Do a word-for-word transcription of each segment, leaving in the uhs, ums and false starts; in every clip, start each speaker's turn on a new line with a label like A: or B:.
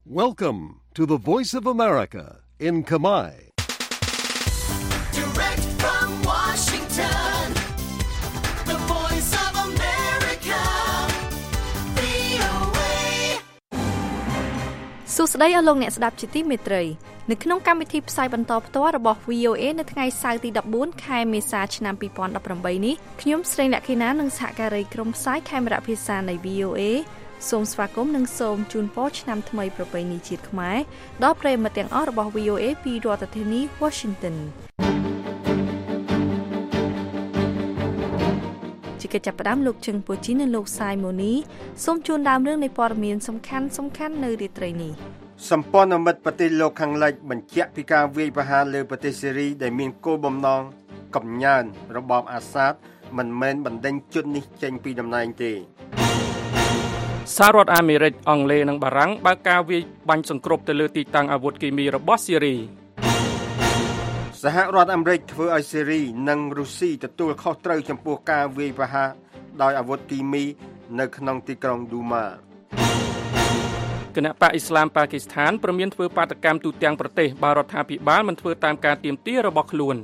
A: Welcome to the Voice of America in Khmer.
B: Direct from Washington, the Voice of America, វី អូ เอ
C: សួស្តីអស់លោកអ្នកស្ដាប់ជាទីមេត្រីនៅក្នុងកម្មវិធីផ្សាយបន្តផ្ទាល់របស់ វី អូ เอ នៅថ្ងៃសៅរ៍ទីដប់បួនខែមេសាឆ្នាំពីរពាន់ដប់ប្រាំបីនេះខ្ញុំស្រីលក្ខិណានិងសហការីក្រុមផ្សាយខេមរៈភាសានៃ វី អូ เอ សូមស្វាគមន៍និងសូមជូនពរឆ្នាំថ្មីប្រពៃណីជាតិខ្មែរដល់ប្រិយមិត្តទាំងអស់របស់ វី អូ เอ ពីរដ្ឋធានី Washington ជាកិច្ចចាប់ផ្ដើមលោកជឹងពូជីនិងលោកសាយម៉ូនីសូមជូនដើមរឿងនៃព័ត៌មានសំខាន់សំខាន់នៅរាត្រីនេះ
D: សម្ព័ន្ធមិត្តប្រទេសលោកខាងលិចបញ្ជាក់ពីការវាយប្រហារលើប្រទេសសេរីដែលមានគោលបំណងកំញើនរបបអាសាដមិនមែនបណ្ដេញជននេះចេញពីតំណែងទេ
E: សហរដ្ឋអាមេរិកអង់គ្លេសនិងបារាំងបើកការវាយបាញ់សង្គ្រាប់ទៅលើទីតាំងអាវុធគីមីរបស់សេរី
D: សហរដ្ឋអាមេរិកធ្វើឲ្យសេរីនិងរុស្ស៊ីទទួលខុសត្រូវចំពោះការវាយប្រហារដោយអាវុធគីមីនៅក្នុងទីក្រុងឌូម៉ា
E: គណៈបកអ៊ីស្លាមប៉ាគីស្ថានព្រមានធ្វើបាតកម្មទូទាំងប្រទេសបើរដ្ឋាភិបាលមិនធ្វើតាមការទាមទាររបស់ខ្លួន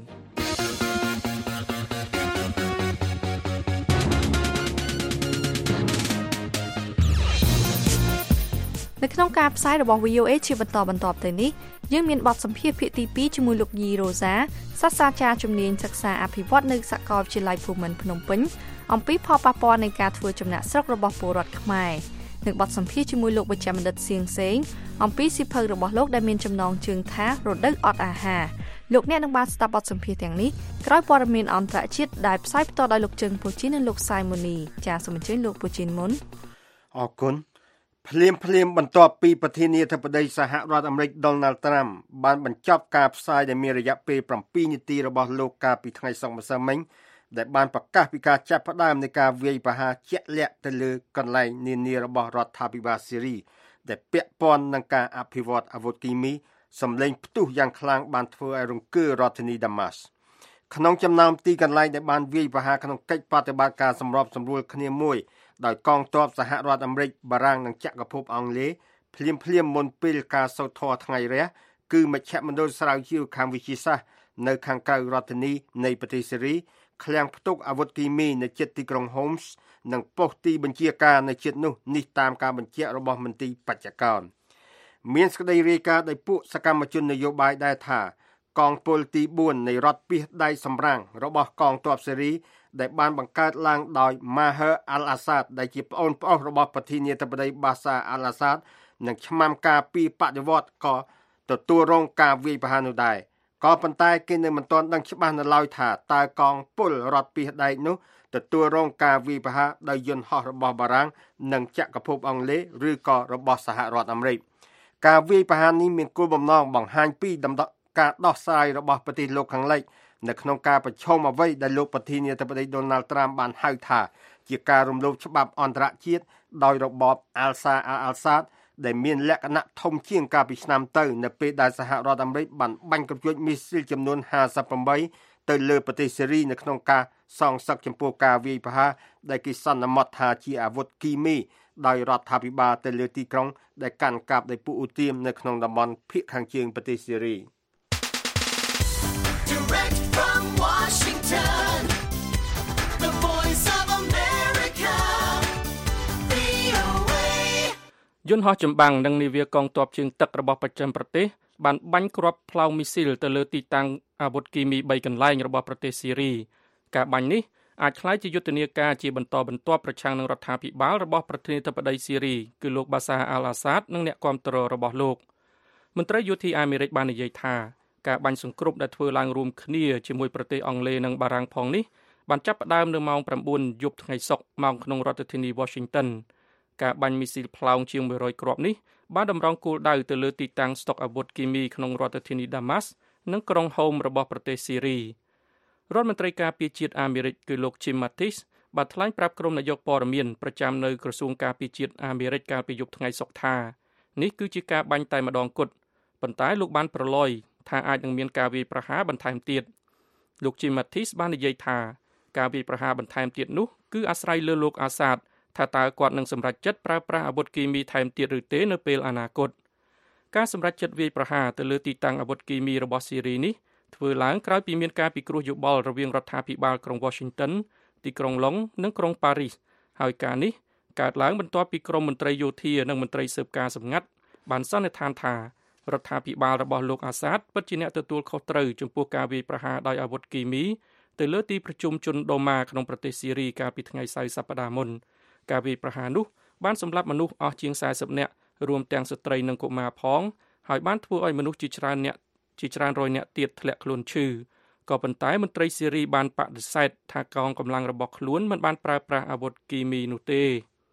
C: នៅក្នុងការផ្សាយរបស់ វី អូ เอ ជាបន្តបន្ទាប់ទៅនេះយើងមានបទសម្ភាសន៍ភាគទីពីរជាមួយលោកយីរ៉ូសាសាស្ត្រាចារ្យជំនាញសិក្សាអភិវឌ្ឍនៅសាកលវិទ្យាល័យភូមិន្ទភ្នំពេញអំពីផលប៉ះពាល់នៃការធ្វើចំណាក់ស្រុករបស់ពលរដ្ឋខ្មែរនិងបទសម្ភាសន៍ជាមួយលោកបច្ចេកបណ្ឌិតសៀងសេងអំពីសៀវភៅរបស់លោកដែលមានចំណងជើងថារដូវអត់អាហារលោកអ្នកនឹងបានស្ដាប់បទសម្ភាសន៍ទាំងនេះក្រោយព័ត៌មានអន្តរជាតិដែលផ្សាយផ្ទាល់ដោយលោកជឹងពូជីននិងលោកសាយម៉ូនីចាសសូមអញ្ជើញលោកពូជីនមុន
D: អរគុណភ្លាមភ្លាមបន្ទាប់ពីប្រធានាធិបតីសហរដ្ឋអាមេរិក Donald Trump បានបញ្ចប់ការផ្សាយដែលមានរយៈពេល7នាទីរបស់លោកកាលពីថ្ងៃសុក្រម្សិលមិញដែលបានប្រកាសពីការចាប់ផ្ដើមនៃការវាយប្រហារជាក់លាក់ទៅលើកន្លែងនានារបស់រដ្ឋាភិបាលសេរីដែលពាក់ព័ន្ធនឹងការអភិវឌ្ឍអាវុធគីមីសម្លេងផ្ទុះយ៉ាងខ្លាំងបានធ្វើឲ្យរង្គើរដ្ឋធានីដាម៉ាស់ក្នុងចំណោមទីកន្លែងដែលបានវាយប្រហារក្នុងកិច្ចបដិបត្តិការសម្របសម្រួលគ្នាមួយដោយកងទ័ពសហរដ្ឋអាមេរិកបារាំងនិងចក្រភពអង់គ្លេសភ្លាមភ្លាមមុនពេលការសូត្រធម៌ថ្ងៃរះគឺមជ្ឈមណ្ឌលស្រាវជ្រាវខាងវិទ្យាសាស្ត្រនៅខាងក្រៅរដ្ឋធានីនៃប្រទេសសេរីឃ្លាំងផ្ទុកអាវុធគីមីនៅជិតទីក្រុង Homs និងប៉ុស្តិ៍ទីបញ្ជាការនៅជិតនោះនេះតាមការបញ្ជាក់របស់មន្ត្រីបច្ចកោណមានសេចក្តីរាយការណ៍ដោយពួកសកម្មជននយោបាយដែរថាកងពលទីបួននៃរដ្ឋពាសដៃសម្រាំងរបស់កងទ័ពសេរីដែលបានបង្កើតឡើងដោយ Maher al-Assad ដែលជាប្អូនប្រុសរបស់ប្រធានាធិបតី Bashar al-Assad និងឆ្មាំការពីបដិវត្តក៏ទទួលរងការវាយប្រហារនោះដែរក៏ប៉ុន្តែគេនៅមិនទាន់ដឹងច្បាស់នៅឡើយថាតើកងពលរដ្ឋពាសដែកនោះទទួលរងការវាយប្រហារដោយយន្តហោះរបស់បារាំងនិងចក្រភពអង់គ្លេសឬក៏របស់សហរដ្ឋអាមេរិកការវាយប្រហារនេះមានគោលបំណងបង្ហាញពីការដោះស្រាយរបស់ប្រទេសលោកខាងលិចនៅក្នុងការប្រឈមអ្វីដែលលោកប្រធានាធិបតី Donald Trump បានហៅថាជាការរំលោភច្បាប់អន្តរជាតិដោយរបប Bashar al-Assad ដែលមានលក្ខណៈធំជាងកាលពីឆ្នាំទៅនៅពេលដែលសហរដ្ឋអាមេរិកបានបាញ់កញ្ជួចមីស៊ីលចំនួនห้าสิบแปดទៅលើប្រទេសសេរីនៅក្នុងការសងសឹកចំពោះការវាយប្រហារដែលគេសន្មតថាជាអាវុធគីមីដោយរដ្ឋាភិបាលទៅលើទីក្រុងដែលកាន់កាប់ដោយពួកឧទាមនៅក្នុងតំបន់ភាគខាងជើងប្រទេសសេរី
B: Direct from Washington, the Voice of America, វី អូ เอ
E: យន្តហោះចម្បាំងនិងនាវាកងទ័ពជើងទឹករបស់បច្ចិមប្រទេសបានបាញ់គ្រាប់ផ្លោងមីស៊ីលទៅលើទីតាំងអាវុធគីមីបីកន្លែងរបស់ប្រទេសសេរីការបាញ់នេះអាចក្លាយជាយុទ្ធនាការជាបន្តបន្ទាប់ប្រឆាំងនឹងរដ្ឋាភិបាលរបស់ប្រធានាធិបតីសេរីគឺលោក Bashar al-Assad និងអ្នកគាំទ្ររបស់លោកមន្ត្រីយោធាអាមេរិកបាននិយាយថាការបាញ់សង្គ្រុបដែលធ្វើឡើងរួមគ្នាជាមួយប្រទេសអង់គ្លេសនិងបារាំងផងនេះបានចាប់ផ្ដើមនៅម៉ោងប្រាំបួនយប់ថ្ងៃសុក្រម៉ោងក្នុងរដ្ឋធានី Washington ការបាញ់មីស៊ីលផ្លោងជាងមួយរយគ្រាប់នេះបានតម្រង់គោលដៅទៅលើទីតាំងស្តុកអាវុធគីមីក្នុងរដ្ឋធានី Damas និងក្រុង Home របស់ប្រទេសសេរីរដ្ឋមន្ត្រីការពារជាតិអាមេរិកគឺលោក Jim Mattis បានថ្លែងប្រាប់ក្រុមនាយកព័ត៌មានប្រចាំនៅក្រសួងការពារជាតិអាមេរិកកាលពីយប់ថ្ងៃសុក្រថានេះគឺជាការបាញ់តែម្ដងគត់ប៉ុន្តែលោកបានប្រឡយថាអាចនឹងមានការវាយប្រហារបន្ថែមទៀតលោក Jim Mattis បាននិយាយថាការវាយប្រហារបន្ថែមទៀតនោះគឺអាស្រ័យលើលោកអាសាដថាតើគាត់នឹងសម្រេចចិត្តប្រើប្រាស់អាវុធគីមីថែមទៀតឬទេនៅពេលអនាគតការសម្រេចចិត្តវាយប្រហារទៅលើទីតាំងអាវុធគីមីរបស់ស៊ីរីនេះធ្វើឡើងក្រោយពីមានការពិគ្រោះយោបល់រវាងរដ្ឋាភិបាលក្រុង Washington ទីក្រុងឡុងនិងក្រុងប៉ារីសហើយការនេះកើតឡើងបន្ទាប់ពីក្រមមន្ត្រីយោធានិងមន្ត្រីស៊ើបការសម្ងាត់បានសន្និដ្ឋានថារដ្ឋាភិបាលរបស់លោកអាសាតពិតជាអ្នកទទួលខុសត្រូវចំពោះការវាយប្រហារដោយអាវុធគីមីទៅលើទីប្រជុំជនដូម៉ាក្នុងប្រទេសស៊ីរីកាលពីថ្ងៃសៅរ៍សប្តាហ៍មុនការវាយប្រហារនោះបានសម្លាប់មនុស្សអស់ជាងសែសិបនាក់រួមទាំងស្ត្រីនិងកុមារផងហើយបានធ្វើឲ្យមនុស្សជាច្រើនអ្នកជាច្រើនរយនាក់ទៀតធ្លាក់ខ្លួនឈឺក៏ប៉ុន្តែមន្ត្រីស៊ីរីបានបដិសេធថាកងកម្លាំងរបស់ខ្លួនមិនបានប្រើប្រាស់អាវុធគីមីនោះទេ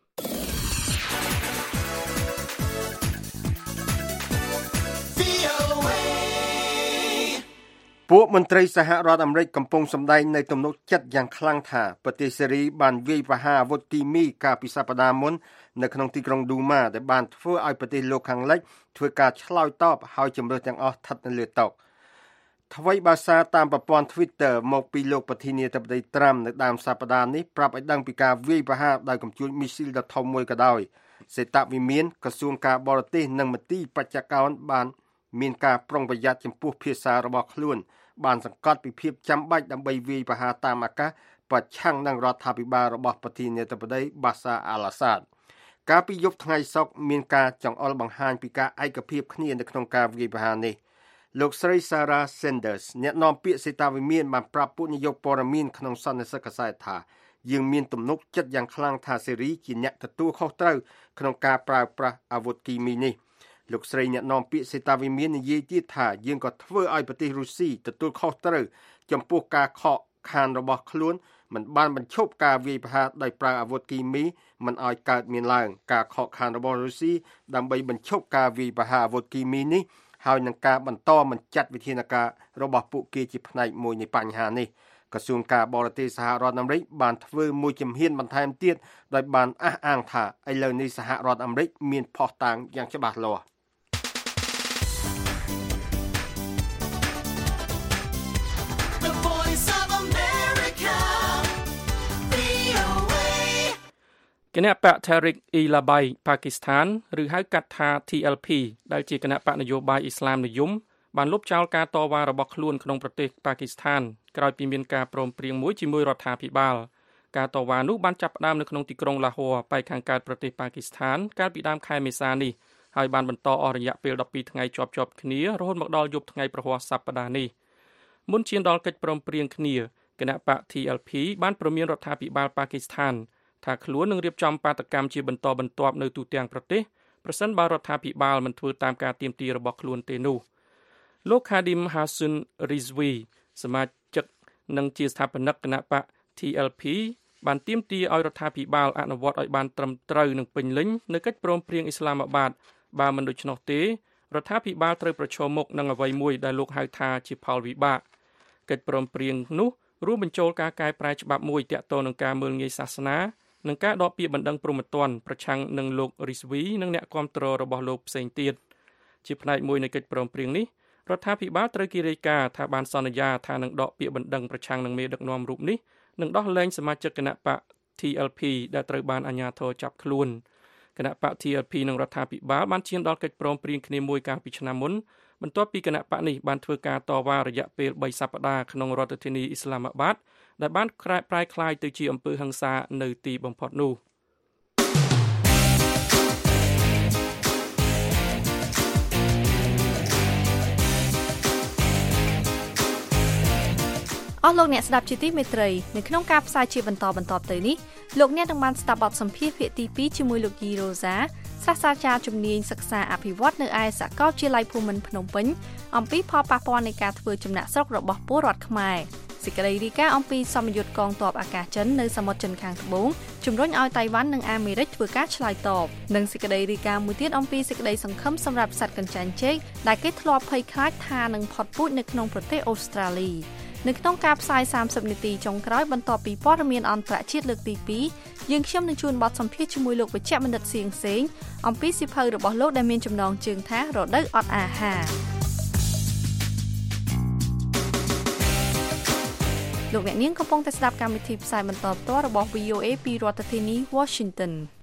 D: ពួកមន្ត្រីសហរដ្ឋអាមេរិកកំពុងសម្ដែងនៅទំនុកចិត្តយ៉ាងខ្លាំងថាប្រទេសសេរីបានវាយប្រហារអាវុធគីមីកាលពីសប្តាហ៍មុននៅក្នុងទីក្រុងឌូម៉ាដែលបានធ្វើឲ្យប្រទេសលោកខាងលិចធ្វើការឆ្លើយតបហើយជំរឿសទាំងអស់ស្ថិតនៅលើតុថ្មីបាសាតាមប្រព័ន្ធ Twitter មកពីលោកប្រធានាធិបតីត្រាំនៅដើមសប្តាហ៍នេះប្រាប់ឲ្យដឹងពីការវាយប្រហារដោយកំជួចមីស៊ីលដ៏ធំមួយក៏ដោយសេតវិមានក្រសួងការបរទេសនិងមន្ទីរបច្ចុប្បន្នបានមានការប្រុងប្រយ័ត្នចំពោះភាសារបស់ខ្លួនបានសង្កត់ពីភាពចាំបាច់ដើម្បីវាយប្រហារតាមអាកាសប្រឆាំងនឹងរដ្ឋាភិបាលរបស់ប្រធានាធិបតីបាសាអាល់អាសាដកាលពីយប់ថ្ងៃសុក្រមានការចង្អុលបង្ហាញពីការឯកភាពគ្នានៅក្នុងការវាយប្រហារនេះលោកស្រី Sarah Sanders អ្នកនាំពាក្យសេតាវិមានបានប្រាប់ពួកនាយកព័ត៌មានក្នុងសន្និសីទកាសែតថាយើងមានទំនុកចិត្តយ៉ាងខ្លាំងថាសេរីជាអ្នកទទួលខុសត្រូវក្នុងការប្រើប្រាស់អាវុធគីមីនេះលោកស្រីអ្នកនាំពាក្យសេតាវិមាននិយាយទៀតថាយើងក៏ធ្វើឲ្យប្រទេសរុស្ស៊ីទទួលខុសត្រូវចំពោះការខកខានរបស់ខ្លួនមិនបានបញ្ឈប់ការវាយប្រហារដោយប្រើអាវុធគីមីមិនឲ្យកើតមានឡើងការខកខានរបស់រុស្ស៊ីដើម្បីបញ្ឈប់ការវាយប្រហារអាវុធគីមីនេះហើយនឹងការបន្តបញ្ចាត់វិធានការរបស់ពួកគេជាផ្នែកមួយនៃបញ្ហានេះក្រសួងការបរទេសសហរដ្ឋអាមេរិកបានធ្វើមួយជំហានបន្ថែមទៀតដោយបានអះអាងថាឥឡូវនេះសហរដ្ឋអាមេរិកមានភស្តុតាងយ៉ាងច្បាស់លាស់
E: គណៈបក Tehreek e Labbaik ប៉ាគីស្ថានឬហៅកាត់ថា T L P ដែលជាគណៈបកនយោបាយអ៊ីស្លាមនិយមបានលុបចោលការតវ៉ារបស់ខ្លួនក្នុងប្រទេសប៉ាគីស្ថានក្រោយពីមានការព្រមព្រៀងមួយជាមួយរដ្ឋាភិបាលការតវ៉ានោះបានចាប់ផ្ដើមនៅក្នុងទីក្រុងឡាហ័រប៉ែកខាងកើតប្រទេសប៉ាគីស្ថានកាលពីដើមខែមេសានេះហើយបានបន្តអស់រយៈពេលដប់ពីរថ្ងៃជាប់ៗគ្នារហូតមកដល់យប់ថ្ងៃប្រហ័សសប្តាហ៍នេះមុនឈានដល់កិច្ចព្រមព្រៀងគ្នាគណៈបក T L P បានព្រមានរដ្ឋាភិបាលប៉ាគីស្ថានថាខ្លួននឹងរៀបចំបាតកម្មជាបន្តបន្ទាប់នៅទូទាំងប្រទេសប្រសិនបើរដ្ឋាភិបាលមិនធ្វើតាមការទាមទាររបស់ខ្លួនទេនោះលោក Khadim Hassan Rizvi សមាជិកនិងជាស្ថាបនិកគណៈបក T L P បានទាមទារឲ្យរដ្ឋាភិបាលអនុវត្តឲ្យបានត្រឹមត្រូវនិងពេញលេញនៅកិច្ចព្រមព្រៀងអ៊ីស្លាមាបាតបើមិនដូច្នោះទេរដ្ឋាភិបាលត្រូវប្រឈមមុខនឹងអ្វីមួយដែលលោកហៅថាជាផលវិបាកកិច្ចព្រមព្រៀងនោះរួមបញ្ចូលការកែប្រែច្បាប់មួយទាក់ទងនឹងការមើលងាយសាសនានិងការដកពាក្យបណ្ដឹងព្រហ្មទណ្ឌប្រឆាំងនឹងលោក Rizvi និងអ្នកគាំទ្ររបស់លោកផ្សេងទៀតជាផ្នែកមួយនៃកិច្ចព្រមព្រៀងនេះរដ្ឋាភិបាលត្រូវគិរាយការណ៍ថាបានសន្យាថានឹងដកពាក្យបណ្ដឹងប្រឆាំងនឹងមេដឹកនាំរូបនេះនិងដោះលែងសមាជិកគណៈបក T L P ដែលត្រូវបានអាជ្ញាធរចាប់ខ្លួនគណៈបក T L P និងរដ្ឋាភិបាលបានឈានដល់កិច្ចព្រមព្រៀងគ្នាមួយកាលពីឆ្នាំមុនបន្ទាប់ពីគណៈបកនេះបានធ្វើការតវ៉ារយៈពេលបីសប្តាហ៍ក្នុងរដ្ឋធានីអ៊ីស្លាមាបាតដែលបានប្រែក្លាយទៅជាអំពើហិង្សានៅទីបំផុតនោះ
C: អស់លោកអ្នកស្ដាប់ជាទីមេត្រីនៅក្នុងការផ្សាយជាបន្តបន្ទាប់ទៅនេះលោកអ្នកនឹងបានស្ដាប់បទសម្ភាសន៍ភាគទីពីរជាមួយលោកយីរ៉ូសាសាស្ត្រាចារ្យជំនាញសិក្សាអភិវឌ្ឍនៅឯសាកលវិទ្យាល័យភូមិន្ទភ្នំពេញអំពីផលប៉ះពាល់នៃការធ្វើចំណាក់ស្រុករបស់ពលរដ្ឋខ្មែរសេចក្តីរាយការណ៍អំពីសមយុទ្ធកងទ័ពអាកាសចិននៅសមុទ្រចិនខាងត្បូងជំរុញឲ្យតៃវ៉ាន់និងអាមេរិកធ្វើការឆ្លើយតបនិងសេចក្តីរាយការណ៍មួយទៀតអំពីសេចក្តីសង្ឃឹមសម្រាប់សត្វកញ្ចាញ់ជែកដែលគេធ្លាប់ភ័យខ្លាចថានឹងផុតពូជនៅក្នុងប្រទេសអូស្ត្រាលីនៅក្នុងការផ្សាយសាមសិបនាទីចុងក្រោយបន្ទាប់ពីព័ត៌មានអន្តរជាតិលើកទីពីរយើងខ្ញុំនឹងជួនបទសម្ភាសន៍ជាមួយលោកវេជ្ជបណ្ឌិតសៀងសេងអំពីសៀវភៅរបស់លោកដែលមានចំណងជើងថារដូវអត់អាហារលោកអ្នកនាងកំពុងតែស្ដាប់កម្មវិធីផ្សាយបន្តផ្ទាល់របស់ V O A ពីរដ្ឋធានី Washington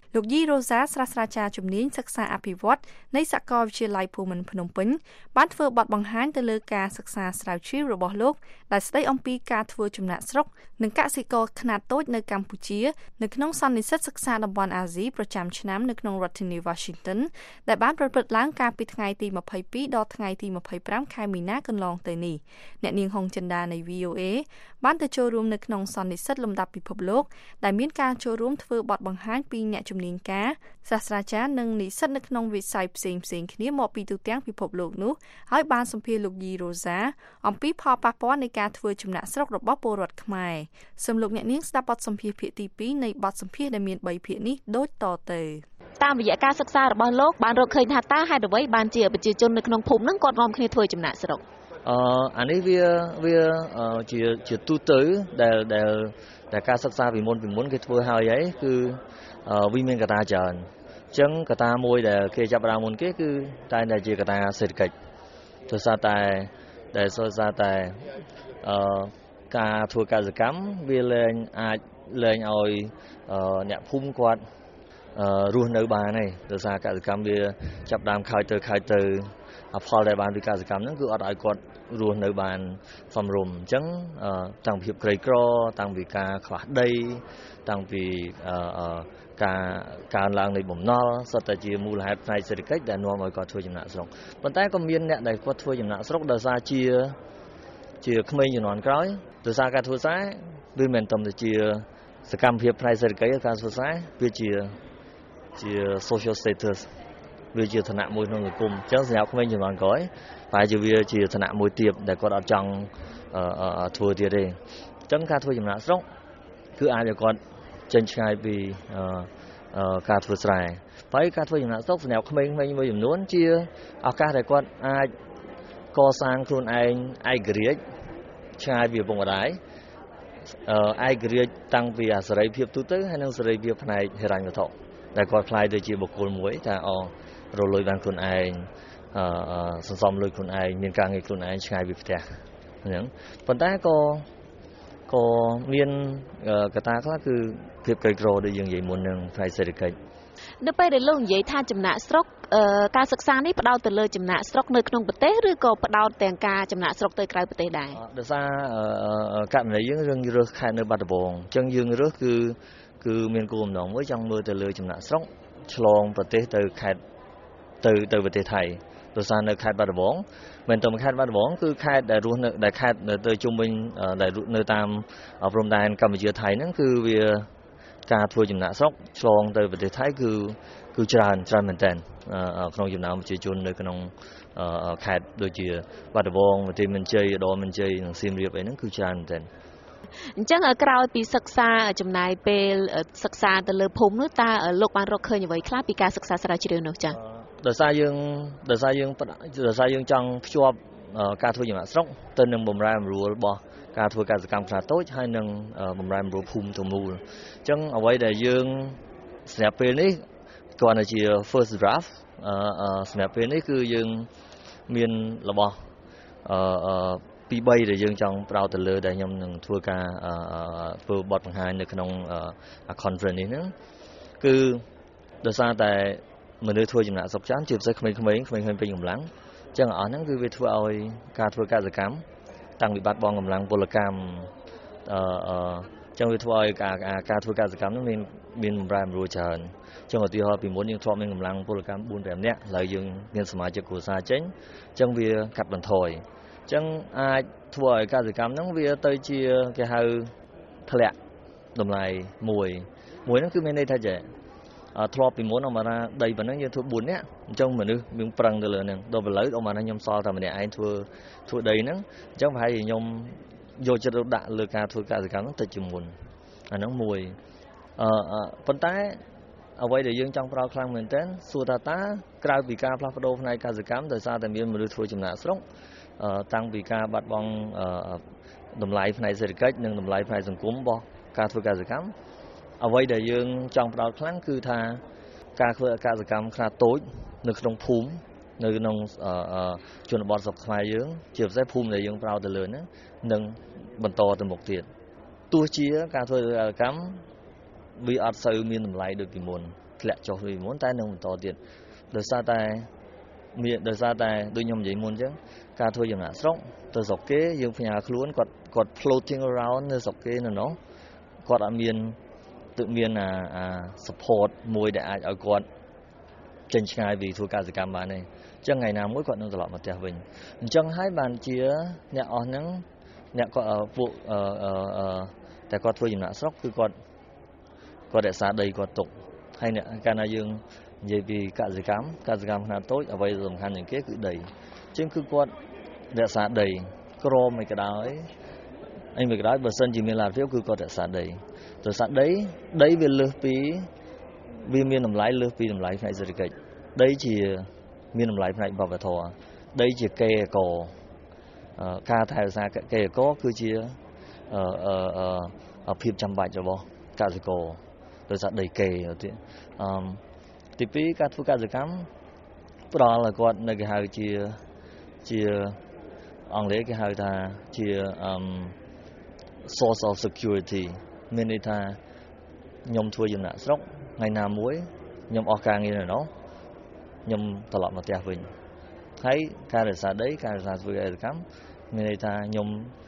C: លោកយីរ៉ូសាស្រាស្រាចារ្យជំនាញសិក្សាអភិវឌ្ឍនៃសាកលវិទ្យាល័យភូមិន្ទភ្នំពេញបានធ្វើបទបង្ហាញទៅលើការសិក្សាស្រាវជ្រាវរបស់លោកដែលស្ដីអំពីការធ្វើចំណាកស្រុកនិងកសិករខ្នាតតូចនៅកម្ពុជានៅក្នុងសន្និសីទសិក្សាតំបន់អាស៊ីប្រចាំឆ្នាំនៅក្នុងរដ្ឋធានី Washington ដែលបានប្រព្រឹត្តឡើងកាលពីថ្ងៃទីម្ភៃពីរដល់ថ្ងៃទីម្ភៃប្រាំខែមីនាកន្លងទៅនេះអ្នកនាងហុងចិន្តានៃ V O A បានទៅចូលរួមនៅក្នុងសន្និសីទលំដាប់ពិភពលោកដែលមានការចូលរួមធ្វើបទបង្ហាញពីអ្នកជំនាញការសាស្ត្រាចារ្យនិងនិស្សិតនៅក្នុងវិស័យផ្សេងៗគ្នាមកពីទូទាំងពិភពលោកនោះហើយបានសម្ភាសន៍លោកយីរ៉ូសាអំពីផលប៉ះពាល់នៃការធ្វើចំណាកស្រុករបស់ពលរដ្ឋខ្មែរសូមលោកអ្នកនាងស្ដាប់បទសម្ភាសន៍ភាគទីពីរនៃបទសម្ភាសន៍ដែលមានបីភាគនេះដូចតទៅតាមរយៈការសិក្សារបស់លោកបានរកឃើញថាតើហេតុអ្វីបានជាប្រជាជននៅក្នុងភូមិហ្នឹងគាត់នាំគ្នាធ្វើចំណាកស្រុក
F: អឺអានេះវាវាជាជាទូទៅដែលដែលដែលការសិក្សាពីមុនពីមុនគេធ្វើហើយហើយគឺវាមានកត្តាច្រើនអញ្ចឹងកត្តាមួយដែលគេចាប់ផ្ដើមមុនគេគឺតែតែជាកត្តាសេដ្ឋកិច្ចដោយសារតែដែលដោយសារតែអឺការធ្វើកសិកម្មវាលែងអាចលែងឲ្យអ្នកភូមិគាត់រស់នៅបានទេដោយសារកសិកម្មវាចាប់ដើមខើចទៅខើចទៅផលដែលបានពីកសិកម្មហ្នឹងគឺអត់ឲ្យគាត់រស់នៅបានសមរម្យអញ្ចឹងតាំងពីភាពក្រីក្រតាំងពីការខ្វះដីតាំងពីការកើនឡើងនៃបំណុលសុទ្ធតែជាមូលហេតុផ្នែកសេដ្ឋកិច្ចដែលនាំឲ្យគាត់ធ្វើចំណាកស្រុកប៉ុន្តែក៏មានអ្នកដែលគាត់ធ្វើចំណាកស្រុកដោយសារជាជាក្មេងជំនាន់ក្រោយដោយសារការធ្វើស្រែវាមិនត្រឹមតែជាសកម្មភាពផ្នែកសេដ្ឋកិច្ចការធ្វើស្រែវាជាជា social status វាជាឋានៈមួយក្នុងសង្គមអញ្ចឹងសម្រាប់ក្មេងជំនាន់ក្រោយតែជាវាជាឋានៈមួយទៀតដែលគាត់អត់ចង់ធ្វើទៀតទេអញ្ចឹងការធ្វើចំណាកស្រុកគឺអាចឲ្យគាត់ចេញឆ្ងាយពីការធ្វើស្រែហើយការធ្វើចំណាកស្រុកសម្រាប់ក្មេងៗមួយចំនួនជាឱកាសដែលគាត់អាចកសាងខ្លួនឯងឯករាជ្យឆ្ងាយពីឪពុកម្ដាយឯករាជ្យតាំងពីអាសេរីភាពទូទៅហើយនិងសេរីភាពផ្នែកហិរញ្ញវត្ថុដែលគាត់ខ្លាយទៅជាបុគ្គលមួយថាអរលុយបានខ្លួនឯងអឺសន្សំលុយខ្លួនឯងមានការងារខ្លួនឯងឆ្ងាយពីផ្ទះអញ្ចឹងប៉ុន្តែក៏ក៏មានកត្តាខ្លះគឺភាពក្រីក្រដូចយើងនិយាយមុននឹងផ្នែកសេដ្ឋកិច្ច
C: នៅពេលដែលលោកនិយាយថាចំណាក់ស្រុកការសិក្សានេះផ្ដោតទៅលើចំណាក់ស្រុកនៅក្នុងប្រទេសឬក៏ផ្ដោតទាំងការចំណាក់ស្រុកទៅក្រៅប្រទេសដែរ
F: ដោយសារករណីយើងរឿងរើសខេត្តនៅបាត់ដំបងអញ្ចឹងយើងរើសគឺគឺមានគោលបំណងមួយចង់មើលទៅលើចំណាក់ស្រុកឆ្លងប្រទេសទៅខេត្តទៅទៅប្រទេសថៃដោយសារនៅខេត្តបាត់ដំបងមិនតែខេត្តបាត់ដំបងគឺខេត្តដែលរស់នៅដែលខេត្តទៅជុំវិញដែលនៅតាមព្រំដែនកម្ពុជាថៃហ្នឹងគឺវាការធ្វើចំណាកស្រុកឆ្លងទៅប្រទេសថៃគឺគឺច្រើនច្រើនមែនទែនក្នុងចំណោមប្រជាជននៅក្នុងខេត្តដូចជាបាត់ដំបងប្រទេសមានជ័យឧត្តរមានជ័យនិងសៀមរាបអីហ្នឹងគឺច្រើនមែនទែន
C: អញ្ចឹងក្រោយពីសិក្សាចំណាយពេលសិក្សាទៅលើភូមិនោះតើលោកបានរកឃើញអ្វីខ្លះពីការសិក្សាស្រាវជ្រាវនោះចា៎
F: ដោយសារយើងដោយសារយើងដោយសារយើងចង់ភ្ជាប់ការធ្វើចំណាកស្រុកទៅនឹងបម្រែបម្រួលរបស់ការធ្វើកសិកម្មខ្នាតតូចហើយនឹងបម្រែបម្រួលភូមិទាំងមូលអញ្ចឹងអ្វីដែលយើងសម្រាប់ពេលនេះគ្រាន់តែជា first draft សម្រាប់ពេលនេះគឺយើងមានរបស់អឺពីរបីដែលយើងចង់ប្រោតទៅលើដែលខ្ញុំនឹងធ្វើការធ្វើបទបង្ហាញនៅក្នុង conference នេះហ្នឹងគឺដោយសារតែមនុស្សធ្វើចំណាក់ស្រុកច្រើនជាពិសេសក្មេងៗក្មេងៗពេញកម្លាំងអញ្ចឹងអស់ហ្នឹងគឺវាធ្វើឲ្យការធ្វើកសិកម្មតាំងពីបាត់បង់កម្លាំងពលកម្មអឺអញ្ចឹងវាធ្វើឲ្យការការធ្វើកសិកម្មហ្នឹងមានមានបម្រែបម្រួលច្រើនអញ្ចឹងឧទាហរណ៍ពីមុនយើងធ្លាប់មានកម្លាំងពលកម្មបួនប្រាំនាក់ឥឡូវយើងមានសមាជិកគ្រួសារចេញអញ្ចឹងវាកាត់បន្ថយអញ្ចឹងអាចធ្វើឲ្យកសិកម្មហ្នឹងវាទៅជាគេហៅធ្លាក់តម្លៃមួយមួយហ្នឹងគឺមានន័យថាចេះធ្លាប់ពីមុនអមរាដីប៉ុណ្ណឹងយើងធ្វើបួននាក់អញ្ចឹងមនុស្សមានប្រឹងទៅលើហ្នឹងដល់ឥឡូវអមរាខ្ញុំសល់តែម្នាក់ឯងធ្វើធ្វើដីហ្នឹងអញ្ចឹងប្រហែលជាខ្ញុំយកចិត្តទុកដាក់លើការធ្វើកសិកម្មហ្នឹងតិចជាងមុនអាហ្នឹងមួយអឺប៉ុន្តែអ្វីដែលយើងចង់ប្រោសខ្លាំងមែនទែនសួរថាតើក្រៅពីការផ្លាស់ប្ដូរផ្នែកកសិកម្មដោយសារតែមានមនុស្សធ្វើចំណាកស្រុកតាំងពីការបាត់បង់តម្លៃផ្នែកសេដ្ឋកិច្ចនិងតម្លៃផ្នែកសង្គមរបស់ការធ្វើកសិកម្មអ្វីដែលយើងចង់ផ្ដោតខ្លាំងគឺថាការធ្វើកសិកម្មខ្នាតតូចនៅក្នុងភូមិនៅក្នុងជនបទស្រុកខ្មែរយើងជាពិសេសភូមិដែលយើងប្រោតទៅលើហ្នឹងនឹងបន្តទៅមុខទៀតទោះជាការធ្វើកសិកម្មវាអត់សូវមានតម្លៃដូចពីមុនធ្លាក់ចុះពីមុនតែនឹងបន្តទៀតដោយសារតែមានដោយសារតែដូចខ្ញុំនិយាយមុនអញ្ចឹងការធ្វើចំណាក់ស្រុកទៅស្រុកគេយើងផ្ញើខ្លួនគាត់គាត់ floating around នៅស្រុកគេនៅនោះគាត់អត់មានទើបមានអាអា support មួយដែលអាចឲ្យគាត់ចេញឆ្ងាយពីធ្វើកសិកម្មបានទេអញ្ចឹងថ្ងៃណាមួយគាត់នឹងត្រឡប់មកផ្ទះវិញអញ្ចឹងហើយបានជាអ្នកអស់ហ្នឹងអ្នកគាត់ពួកអឺអឺតែគាត់ធ្វើចំណាក់ស្រុកគឺគាត់គាត់រក្សាដីគាត់ទុកហើយអ្នកកាលណាយើងនិយាយពីកសិកម្មកសិកម្មខ្នាតតូចអ្វីសំខាន់ជាងគេគឺដីអញ្ចឹងគឺគាត់រក្សាដីក្រមមិនក៏ដោយអីមិនក៏ដោយបើសិនជាមានលទ្ធភាពគឺគាត់រក្សាដីរក្សាដីដីវាលើសពីវាមានតម្លៃលើសពីតម្លៃផ្នែកសេដ្ឋកិច្ចដីជាមានតម្លៃផ្នែកវប្បធម៌ដីជាកេរកោការថែរក្សាកេរកោគឺជាអឺអឺភាពចាំបាច់របស់កសិករដោយសារដីកេរទៀតអឺទីពីរការធ្វើកសិកម្មផ្ដល់ឲ្យគាត់នៅគេហៅជាជាអង់គ្លេសគេហៅថាជាអឺ source of security មានន័យថាខ្ញុំធ្វើចំណាក់ស្រុកថ្ងៃណាមួយខ្ញុំអស់ការងារនៅនោះខ្ញុំត្រឡប់មកផ្ទះវិញហើយការរក្សាដីការរក្សាធ្វើកសិកម្មមានន័យថាខ្ញុំ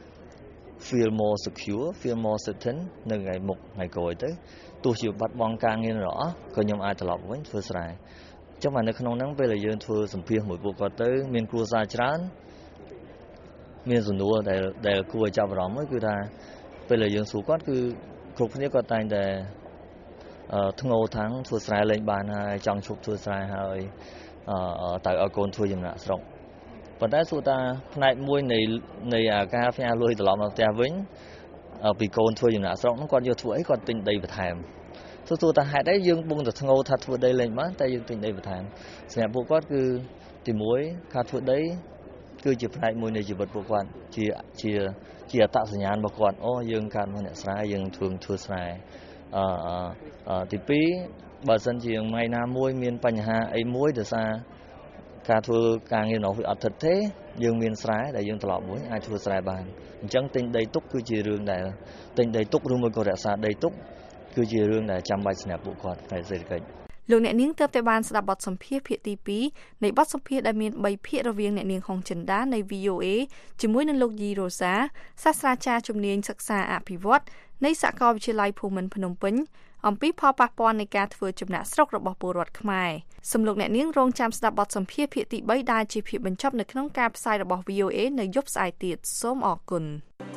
F: feel more secure feel more certain នៅថ្ងៃមុខថ្ងៃក្រោយទៅទោះជាបាត់បង់ការងាររបស់ក៏ខ្ញុំអាចត្រឡប់វិញធ្វើស្រែអញ្ចឹងមកនៅក្នុងហ្នឹងពេលដែលយើងធ្វើសម្ភាសមួយពួកគាត់ទៅមានគ្រួសារច្រើនមានសំណួរដែលដែលគួរឲ្យចាប់អារម្មណ៍មួយគឺថាពេលដែលយើងសួរគាត់គឺគ្រប់គ្នាគាត់តែងតែអឺធ្ងោថាំងធ្វើស្រែលេងបានហើយចង់ឈប់ធ្វើស្រែហើយអឺទៅឲ្យកូនធ្វើចំណាក់ស្រុកប៉ុន្តែសួរថាផ្នែកមួយនៃនៃអាការផ្ញើលុយត្រឡប់មកផ្ទះវិញពីកូនធ្វើចំណាក់ស្រុកហ្នឹងគាត់យកធ្វើអីគាត់ទិញដីបន្ថែមសួរថាហេតុអីយើងបងតែធ្ងោថាធ្វើដីលេងបានតែយើងទិញដីបន្ថែមសម្រាប់ពួកគាត់គឺទីមួយការធ្វើដីគឺជាផ្នែកមួយនៃជីវិតពួកគាត់ជាជាជាអត្តសញ្ញាណរបស់គាត់អូយើងកើតមកអ្នកស្រែយើងធ្វើធ្វើស្រែអឺអឺទីពីរបើសិនជាថ្ងៃណាមួយមានបញ្ហាអីមួយដោយសារការធ្វើការងារនោះវាអត់ថិតទេយើងមានស្រែដែលយើងត្រឡប់មួយអាចធ្វើស្រែបានអញ្ចឹងទិញដីទុកគឺជារឿងដែលទិញដីទុកឬមួយក៏រក្សាដីទុកគឺជារឿងដែលចាំបាច់សម្រាប់ពួកគាត់ផ្នែកសេដ្ឋកិច្ច
C: លោកអ្នកនាងទើបតែបានស្ដាប់បទសម្ភាសន៍ភាគទីពីរនៃបទសម្ភាសន៍ដែលមានបីភាគរវាងអ្នកនាងហុងចិន្តានៃ វី អូ អេ ជាមួយនឹងលោកយីរ៉ូសាសាស្ត្រាចារ្យជំនាញសិក្សាអភិវឌ្ឍនៃសាកលវិទ្យាល័យភូមិន្ទភ្នំពេញអំពីផលប៉ះពាល់នៃការធ្វើចំណាក់ស្រុករបស់ពលរដ្ឋខ្មែរសូមលោកអ្នកនាងរងចាំស្ដាប់បទសម្ភាសន៍ភាគទីបីដែលជាភាគបញ្ចប់នៅក្នុងការផ្សាយរបស់ វី អូ អេ នៅយប់ស្អែកទៀតសូមអរគុណ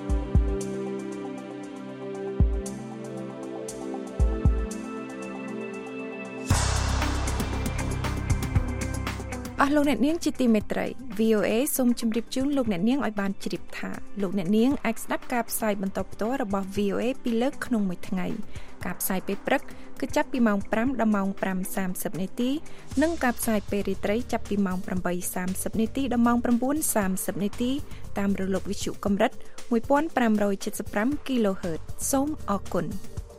C: អស់លោកអ្នកនាងជាទីមេត្រី វី អូ អេ សូមជម្រាបជូនលោកអ្នកនាងឲ្យបានជ្រាបថាលោកអ្នកនាងអាចស្ដាប់ការផ្សាយបន្តផ្ទាល់របស់ វី អូ អេ ពីរលើកក្នុងមួយថ្ងៃការផ្សាយពេលព្រឹកគឺចាប់ពីម៉ោងប្រាំដល់ម៉ោងប្រាំសាមសិបនាទីនិងការផ្សាយពេលរាត្រីចាប់ពីម៉ោងប្រាំបីសាមសិបនាទីដល់ម៉ោងប្រាំបួនសាមសិបនាទីតាមរលកវិទ្យុកម្រិតមួយពាន់ប្រាំរយเจ็ดสิบห้า គីឡូហឺត សូមអរគុណ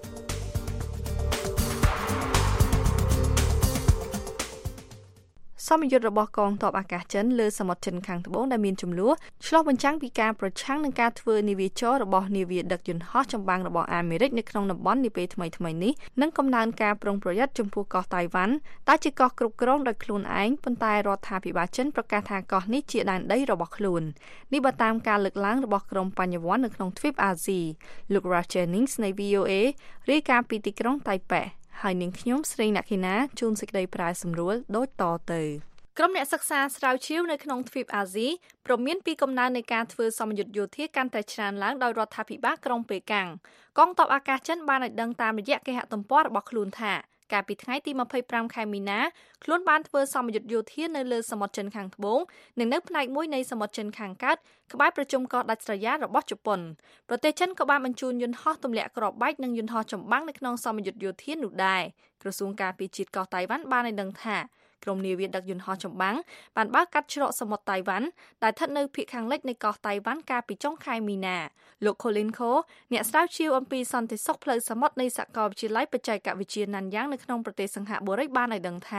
C: សមយុទ្ធរបស់កងទ័ពអាកាសចិនលើសមុទ្រចិនខាងត្បូងដែលមានចំនួនឆ្លុះបញ្ចាំងពីការប្រឆាំងនឹងការធ្វើនាវាចររបស់នាវាដឹកយន្តហោះចម្បាំងរបស់អាមេរិកនៅក្នុងតំបន់នាពេលថ្មីៗនេះនិងកំណើនការប្រុងប្រយ័ត្នចំពោះកោះតៃវ៉ាន់ដែលជាកោះគ្រប់គ្រងដោយខ្លួនឯងប៉ុន្តែរដ្ឋាភិបាលចិនប្រកាសថាកោះនេះជាដែនដីរបស់ខ្លួននេះបើតាមការលើកឡើងរបស់ក្រុមបញ្ញវន្តនៅក្នុងទ្វីបអាស៊ីលោក Raj Jennings នៃ វី អូ អេ រាយការណ៍ពីទីក្រុងតៃប៉េហើយនាងខ្ញុំស្រីអ្នកខេណាជូនសេចក្តីប្រាយសម្រួលដូចតទៅក្រុមអ្នកសិក្សាស្រាវជ្រាវនៅក្នុងទ្វីបអាស៊ីព្រមមានពីកំណើននៃការធ្វើសមយុទ្ធយោធាកាន់តែច្រើនឡើងដោយរដ្ឋាភិបាលក្រុងប៉េកាំងកងទ័ពអាកាសចិនបានឲ្យដឹងតាមរយៈគេហទំព័ររបស់ខ្លួនថាកាលពីថ្ងៃទីម្ភៃប្រាំខែមីនាខ្លួនបានធ្វើសមយុទ្ធយោធានៅលើសមុទ្រចិនខាងត្បូងនិងនៅផ្នែកមួយនៃសមុទ្រចិនខាងកើតក្បែរប្រជុំកោះដាច់ស្រយាលរបស់ជប៉ុនប្រទេសចិនក៏បានបញ្ជូនយន្តហោះទម្លាក់គ្រាប់បែកនិងយន្តហោះចម្បាំងនៅក្នុងសមយុទ្ធយោធានោះដែរក្រសួងការពារជាតិកោះតៃវ៉ាន់បានឲ្យដឹងថាក្រុមនាវាដឹកយន្តហោះចម្បាំងបានបើកកាត់ច្រកសមុទ្រតៃវ៉ាន់ដែលស្ថិតនៅភាគខាងលិចនៃកោះតៃវ៉ាន់កាលពីចុងខែមីនាលោក Colin Kho អ្នកស្រាវជ្រាវអំពីសន្តិសុខផ្លូវសមុទ្រនៃសាកលវិទ្យាល័យបច្ចេកវិទ្យាណាន់យ៉ាងនៅក្នុងប្រទេសសិង្ហបុរីបានឲ្យដឹងថា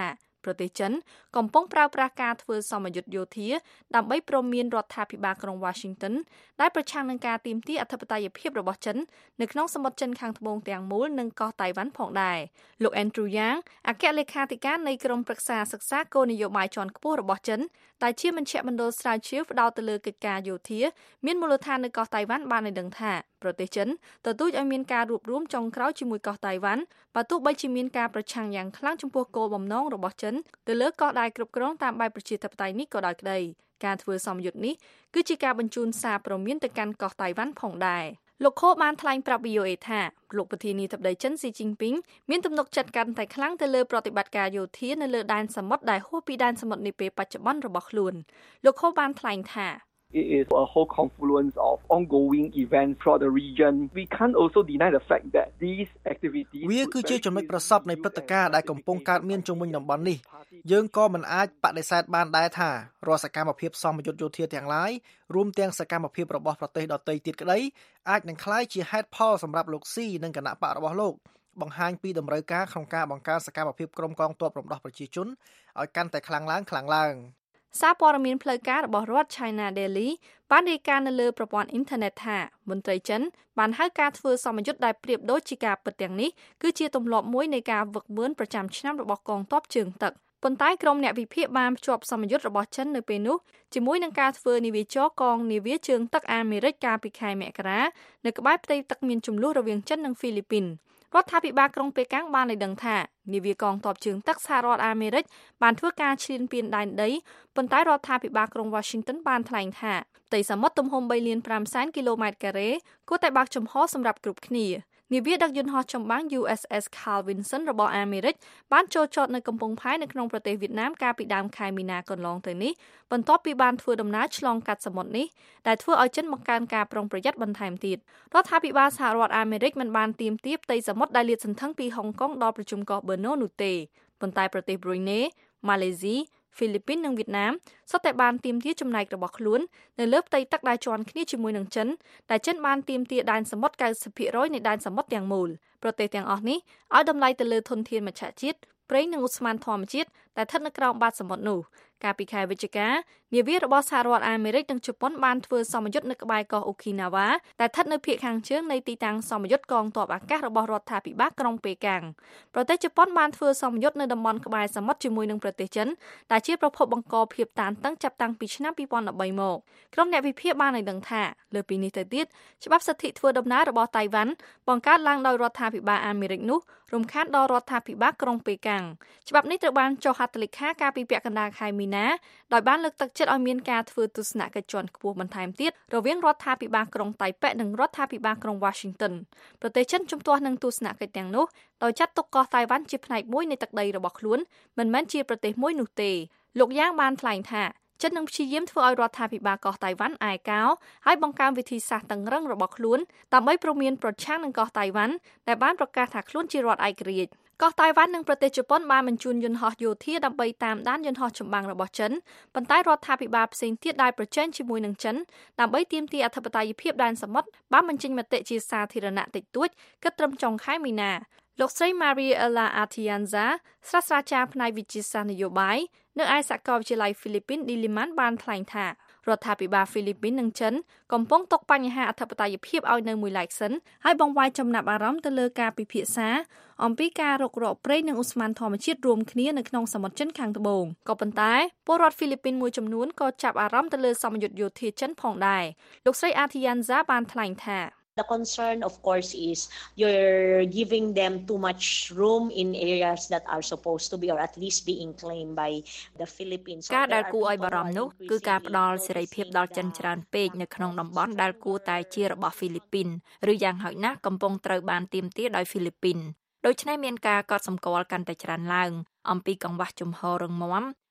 C: ប្រទេសចិនកំពុងប្រើប្រាស់ការធ្វើសមយុទ្ធយោធាដើម្បីព្រមមានរដ្ឋាភិបាលក្រុង Washington ដែលប្រឆាំងនឹងការទាមទារអធិបតេយ្យភាពរបស់ចិននៅក្នុងសមុទ្រចិនខាងត្បូងទាំងមូលនិងកោះតៃវ៉ាន់ផងដែរលោក Andrew Yang អគ្គលេខាធិការនៃក្រុមប្រឹក្សាសិក្សាគោលនយោបាយជាន់ខ្ពស់របស់ចិនដែលជាមជ្ឈមណ្ឌលស្រាវជ្រាវផ្ដោតទៅលើកិច្ចការយោធាមានមូលដ្ឋាននៅកោះតៃវ៉ាន់បានឲ្យដឹងថាប្រទេសចិនទទូចឲ្យមានការរួបរวมចុងក្រោយជាមួយកោះតៃវ៉ាន់បើទោះបីជាមានការប្រឆាំងយ៉ាងខ្លាំងចំពោះគោលបំណងរបស់ចិនទៅលើកោះដែលគ្រប់គ្រងតាមបែបប្រជាធិបតេយ្យនេះក៏ដោយក្តីការធ្វើសមយុទ្ធនេះគឺជាការបញ្ជូនសារព្រមានទៅកាន់កោះតៃវ៉ាន់ផងដែរលោកខូបានថ្លែងប្រាប់ V O A ថាលោកប្រធានាធិបតីចិនស៊ីជីនពីងមានទំនុកចិត្តកាន់តែខ្លាំងទៅលើប្រតិបត្តិការយោធានៅលើដែនសមុទ្រដែលហួសពីដែនសមុទ្រនាពេលបច្ចុប្បន្នរបស់ខ្លួនលោកខូបានថ្លែងថា
G: It is a whole confluence of ongoing events throughout the region. We can't also deny the fact that these activities
H: វាគឺជាចំណុចប្រសពនៃព្រឹត្តិការណ៍ដែលកំពុងកើតមានជុំវិញតំបន់នេះយើងក៏មិនអាចបដិសេធបានដែរថារាល់សកម្មភាពសមយុទ្ធយោធាទាំងឡាយរួមទាំងសកម្មភាពរបស់ប្រទេសដទៃទៀតក្តីអាចនឹងក្លាយជាហេតុផលសម្រាប់លោកស៊ីនិងគណៈបករបស់លោកបង្ហាញពីតម្រូវការក្នុងការបង្កើនសកម្មភាពក្រុមកងទ័ពរំដោះប្រជាជនឲ្យកាន់តែខ្លាំងឡើងខ្លាំងឡើង
C: សារព័ត៌មានផ្លូវការរបស់រដ្ឋ China Daily បានរាយការណ៍នៅលើប្រព័ន្ធអ៊ីនធឺណិតថាមន្ត្រីចិនបានហៅការធ្វើសមយុទ្ធដែលប្រៀបដូចជាការពិតទាំងនេះគឺជាទម្លាប់មួយនៃការវឹកវើប្រចាំឆ្នាំរបស់កងទ័ពជើងទឹកប៉ុន្តែក្រុមអ្នកវិភាគបានភ្ជាប់សមយុទ្ធរបស់ចិននៅពេលនោះជាមួយនឹងការធ្វើនាវាចរកងនាវាជើងទឹកអាមេរិកកាលពីខែមករានៅក្បែរផ្ទៃទឹកមានជម្លោះរវាងចិននិងហ្វីលីពីនរដ្ឋាភិបាលក្រុងប៉េកាំងបានឲ្យដឹងថានាវាកងទ័ពជើងទឹកសហរដ្ឋអាមេរិកបានធ្វើការឈ្លានពានដែនដីប៉ុន្តែរដ្ឋាភិបាលក្រុង Washington បានថ្លែងថាផ្ទៃសមុទ្រទំហំបីលានប្រាំសែនគីឡូម៉ែត្រការ៉េគួរតែបើកចំហសម្រាប់គ្រប់គ្នានាវាដឹកយន្តហោះចម្បាំង U S S Carl Vinson របស់អាមេរិកបានចូលចតនៅកំពង់ផែនៅក្នុងប្រទេសវៀតណាមកាលពីដើមខែមីនាកន្លងទៅនេះបន្ទាប់ពីបានធ្វើដំណើរឆ្លងកាត់សមុទ្រនេះដែលធ្វើឲ្យចិនបង្កើនការប្រុងប្រយ័ត្នបន្ថែមទៀតរដ្ឋាភិបាលសហរដ្ឋអាមេរិកមិនបានទាមទារផ្ទៃសមុទ្រដែលលាតសន្ធឹងពីហុងកុងដល់ប្រជុំកោះប៊ឺណូនោះទេប៉ុន្តែប្រទេសប្រ៊ុយណេម៉ាឡេស៊ីហ្វីលីពីននិងវៀតណាមសុទ្ធតែបានទាមទារចំណែករបស់ខ្លួននៅលើផ្ទៃទឹកដែលជាន់គ្នាជាមួយនឹងចិនដែលចិនបានទាមទារដែនសមុទ្រ 九十ភាគរយ នៃដែនសមុទ្រទាំងមូលប្រទេសទាំងអស់នេះឲ្យតម្លៃទៅលើធនធានមច្ឆជាតិប្រេងនិងឧស្ម័នធម្មជាតិដែលស្ថិតនៅក្រោមបាតសមុទ្រនោះកាលពីខែវិច្ឆិកានាវារបស់សហរដ្ឋអាមេរិកនិងជប៉ុនបានធ្វើសមយុទ្ធនៅក្បែរកោះអូគីណាវ៉ាដែលស្ថិតនៅភាគខាងជើងនៃទីតាំងសមយុទ្ធកងទ័ពអាកាសរបស់រដ្ឋាភិបាលក្រុងប៉េកាំងប្រទេសជប៉ុនបានធ្វើសមយុទ្ធនៅតំបន់ក្បែរសមុទ្រជាមួយនឹងប្រទេសចិនដែលជាប្រភពបង្កភាពតានតឹងចាប់តាំងពីឆ្នាំពីរពាន់ដប់បីមកក្រុមអ្នកវិភាគបានឲ្យដឹងថាលើពីនេះទៅទៀតច្បាប់សិទ្ធិធ្វើដំណើររបស់តៃវ៉ាន់បង្កើតឡើងដោយរដ្ឋាភិបាលអាមេរិកនោះរំខានដល់រដ្ឋាភិបាលក្រុងប៉េកាំងច្បាប់នេះត្រូវបានចុះហត្ថលេខាកាលពីពាក់កណ្ដាលខែមីនាដោយបានលើកទឹកចិត្តឲ្យមានការធ្វើទស្សនកិច្ចជាន់ខ្ពស់បន្ថែមទៀតរវាងរដ្ឋាភិបាលក្រុងតៃប៉េនិងរដ្ឋាភិបាលក្រុង Washington ប្រទេសចិនជំទាស់នឹងទស្សនកិច្ចទាំងនោះដោយចាត់ទុកកោះតៃវ៉ាន់ជាផ្នែកមួយនៃទឹកដីរបស់ខ្លួនមិនមែនជាប្រទេសមួយនោះទេលោកយ៉ាងបានថ្លែងថាចិននឹងព្យាយាមធ្វើឲ្យរដ្ឋាភិបាលកោះតៃវ៉ាន់ឯកោហើយបង្កើនវិធីសាស្ត្រតឹងរ៉ឹងរបស់ខ្លួនដើម្បីព្រមានប្រឆាំងនឹងកោះតៃវ៉ាន់ដែលបានប្រកាសថាខ្លួនជារដ្ឋឯករាជ្យកោះតៃវ៉ាន់និងប្រទេសជប៉ុនបានបញ្ជូនយន្តហោះយោធាដើម្បីតាមដានយន្តហោះចម្បាំងរបស់ចិនប៉ុន្តែរដ្ឋាភិបាលផ្សេងទៀតដែលប្រជែងជាមួយនឹងចិនដើម្បីទាមទារអធិបតេយ្យភាពដែនសមុទ្របានបញ្ចេញមតិជាសាធារណៈតិចតួចគិតត្រឹមចុងខែមីនាលោកស្រី Maria Ella Atienza សាស្ត្រាចារ្យផ្នែកវិទ្យាសាស្ត្រនយោបាយនៅឯសាកលវិទ្យាល័យហ្វីលីពីន Diliman បានថ្លែងថារដ្ឋាភិបាលហ្វីលីពីននិងចិនកំពុងតកបញ្ហាអធិបតេយ្យភាពឲ្យនៅមួយឡែកសិនហើយបង្វែរចំណាប់អារម្មណ៍ទៅលើការពិភាក្សាអំពីការរុករកប្រេងនិងឧស្ម័នធម្មជាតិរួមគ្នានៅក្នុងសមុទ្រចិនខាងត្បូងក៏ប៉ុន្តែពលរដ្ឋហ្វីលីពីនមួយចំនួនក៏ចាប់អារម្មណ៍ទៅលើសមយុទ្ធយោធាចិនផងដែរលោកស្រី Atienza បានថ្លែងថា
I: The concern, of course, is you're giving them too much room in areas that are supposed to be, or at least being claimed by the Philippines.
J: ការដែលគួរឲ្យបារម្ភនោះគឺការផ្ដល់សេរីភាពដល់ចិនច្រើនពេកនៅក្នុងតំបន់ដែលគួរតែជារបស់ហ្វីលីពីនឬយ៉ាងហោចណាស់កំពុងត្រូវបានទាមទារដោយហ្វីលីពីនដូច្នេះមានការកត់សម្គាល់កាន់តែច្រើនឡើងអំពីកង្វះជំហររឹងមាំ